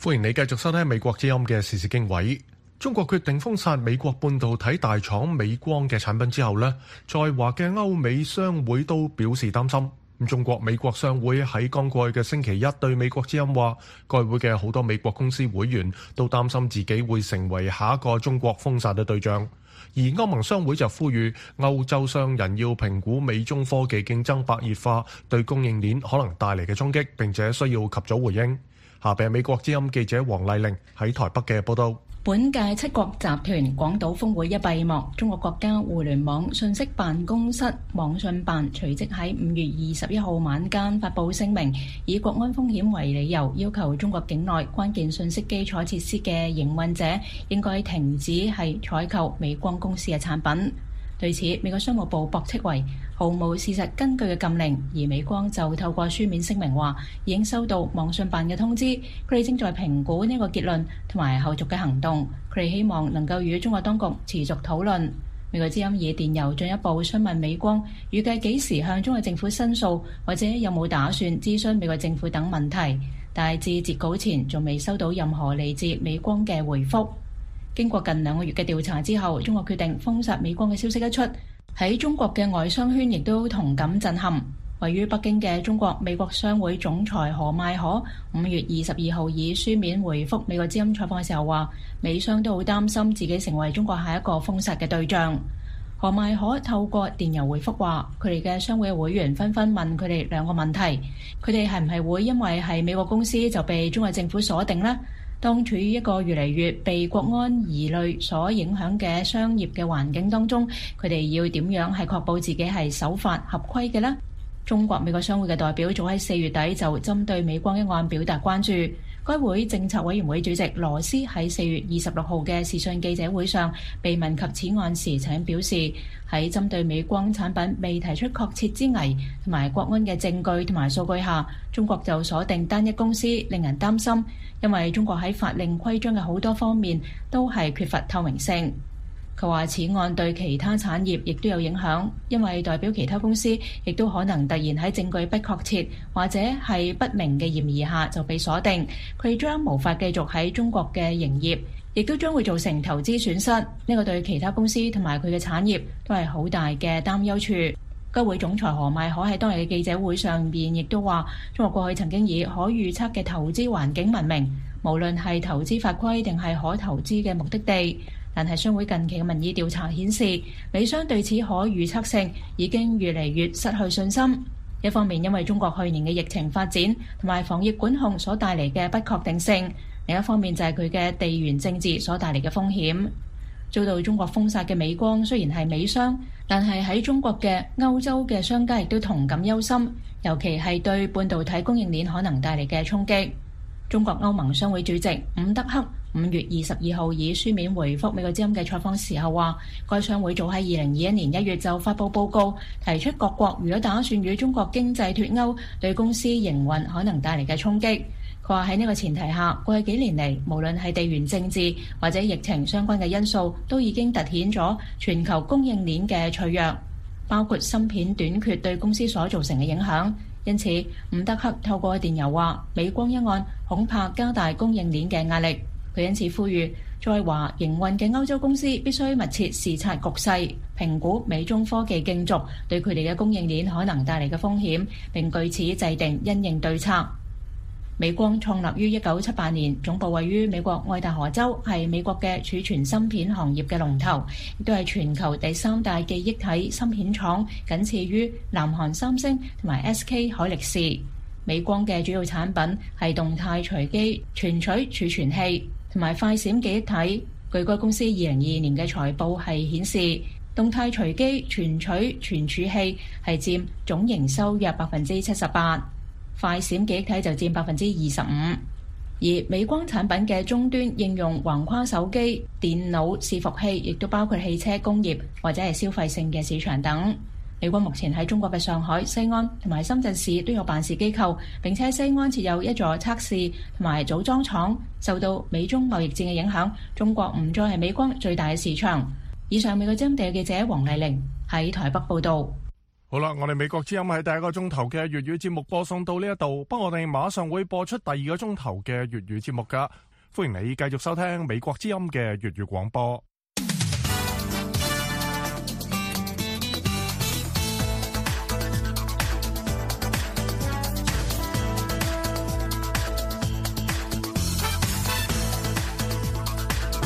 歡迎你繼續收聽美國之音嘅時事經緯。中國決定封殺美國半導體大廠美光嘅產品之後呢，在華嘅歐美商會都表示擔心。中國美國商會喺剛過去嘅星期一對美國之音話，該會嘅好多美國公司會員都擔心自己會成為下一個中國封殺嘅對象。而歐盟商會就呼籲歐洲商人要評估美中科技競爭白熱化對供應鏈可能帶嚟嘅衝擊，並且需要及早回應。下邊係美國之音記者黃麗玲喺台北嘅報道。 本屆七國集團廣島峰會一閉幕，中國國家互聯網信息辦公室網信辦隨即喺五月二十一號晚間發佈聲明，以國安風險為理由，要求中國境內關鍵信息基礎設施嘅營運者應該停止係採購美光公司嘅產品。對此，美國商務部駁斥為毫無事實根據嘅禁令，而美光就透過書面聲明話已經收到網信辦嘅通知，佢哋正在評估呢個結論同埋後續嘅行動，佢哋希望能夠與中國當局持續討論。美國之音以電郵進一步詢問美光預計幾時向中國政府申訴，或者有冇打算諮詢美國政府等問題，但係至截稿前仲未收到任何嚟自美光嘅回覆。經過近兩個月嘅調查之後，中國決定封殺美光嘅消息一出，喺中國嘅外商圈亦都同感震撼。位於北京嘅中國美國商會總裁何邁可五月二十二號以書面回覆美國之音採訪嘅時候話，美商都好擔心自己成為中國下一個封殺嘅對象。何邁可透過電郵回覆話，佢哋嘅商會嘅會員紛紛問佢哋兩個問題，佢哋係唔係會因為係美國公司就被中國政府鎖定呢？當處於一個越嚟越被國安疑慮所影響嘅商業嘅環境當中，佢哋要點樣係確保自己係守法合規嘅呢？中國美國商會嘅代表早喺四月底就針對美光一案表達關注。該會政策委員會主席羅斯喺四月二十六號嘅視訊記者會上被問及此案時，曾經表示喺針對美光產品未提出確切之危同埋國安嘅證據同埋數據下，中國就鎖定單一公司，令人擔心，因為中國喺法令規章嘅好多方面都係缺乏透明性。佢話此案對其他產業亦都有影響，因為代表其他公司亦都可能突然喺證據不確切或者係不明嘅嫌疑下就被鎖定，佢將無法繼續喺中國嘅營業，亦都將會造成投資損失。呢個對其他公司同埋佢嘅產業都係好大嘅擔憂處。該會總裁何邁可喺當日嘅記者會上邊亦都話，中國過去曾經以可預測嘅投資環境聞名，無論係投資法規定係可投資嘅目的地。但係商會近期嘅民意調查顯示，美商對此可預測性已經越嚟越失去信心。一方面因為中國去年嘅疫情發展同埋防疫管控所帶嚟嘅不確定性，另一方面就係佢嘅地緣政治所帶嚟嘅風險。遭到中國封殺嘅美光雖然係美商，但係喺中國嘅歐洲嘅商家亦都同感憂心，尤其係對半導體供應鏈可能帶嚟嘅衝擊。中國歐盟商會主席伍德克五月二十二號以書面回覆美國之音嘅採訪時候話，該商會早喺二零二一年一月就發佈報告，提出各國如果打算與中國經濟脫鈎，對公司營運可能帶嚟嘅衝擊。佢話喺呢個前提下，過去幾年嚟，無論係地緣政治或者疫情相關嘅因素，都已經突顯咗全球供應鏈嘅脆弱，包括芯片短缺對公司所造成嘅影響。因此，伍德克透過電郵話，美光一案恐怕加大供應鏈嘅壓力。佢因此呼籲在華營運嘅歐洲公司必須密切視察局勢，評估美中科技競逐對佢哋嘅供應鏈可能帶嚟嘅風險，並據此制定因應對策。美光創立於一九七八年，總部位於美國愛達荷州，係美國嘅儲存芯片行業嘅龍頭，亦都係全球第三大記憶體芯片廠，僅次於南韓三星同埋 S K 海力士。美光嘅主要產品係動態隨機存取儲存器同埋快閃記憶體。據該公司二零二二年嘅財報係顯示，動態隨機存取存儲器係佔總營收約百分之七十八。快閃記憶體就佔百分之二十五，而美光產品嘅終端應用橫跨手機、電腦、伺服器，亦都包括汽車工業或者係消費性嘅市場等。美光目前喺中國嘅上海、西安同埋深圳市都有辦事機構，並且喺西安設有一座測試同埋組裝廠。受到美中貿易戰嘅影響，中國唔再係美光最大嘅市場。以上美國之音地記者黃麗玲喺台北報道。 好啦，我哋美國之音喺第一個鐘頭嘅粵語節目播送到呢一度，不過我哋馬上會播出第二個鐘頭嘅粵語節目噶，歡迎你繼續收聽美國之音嘅粵語廣播。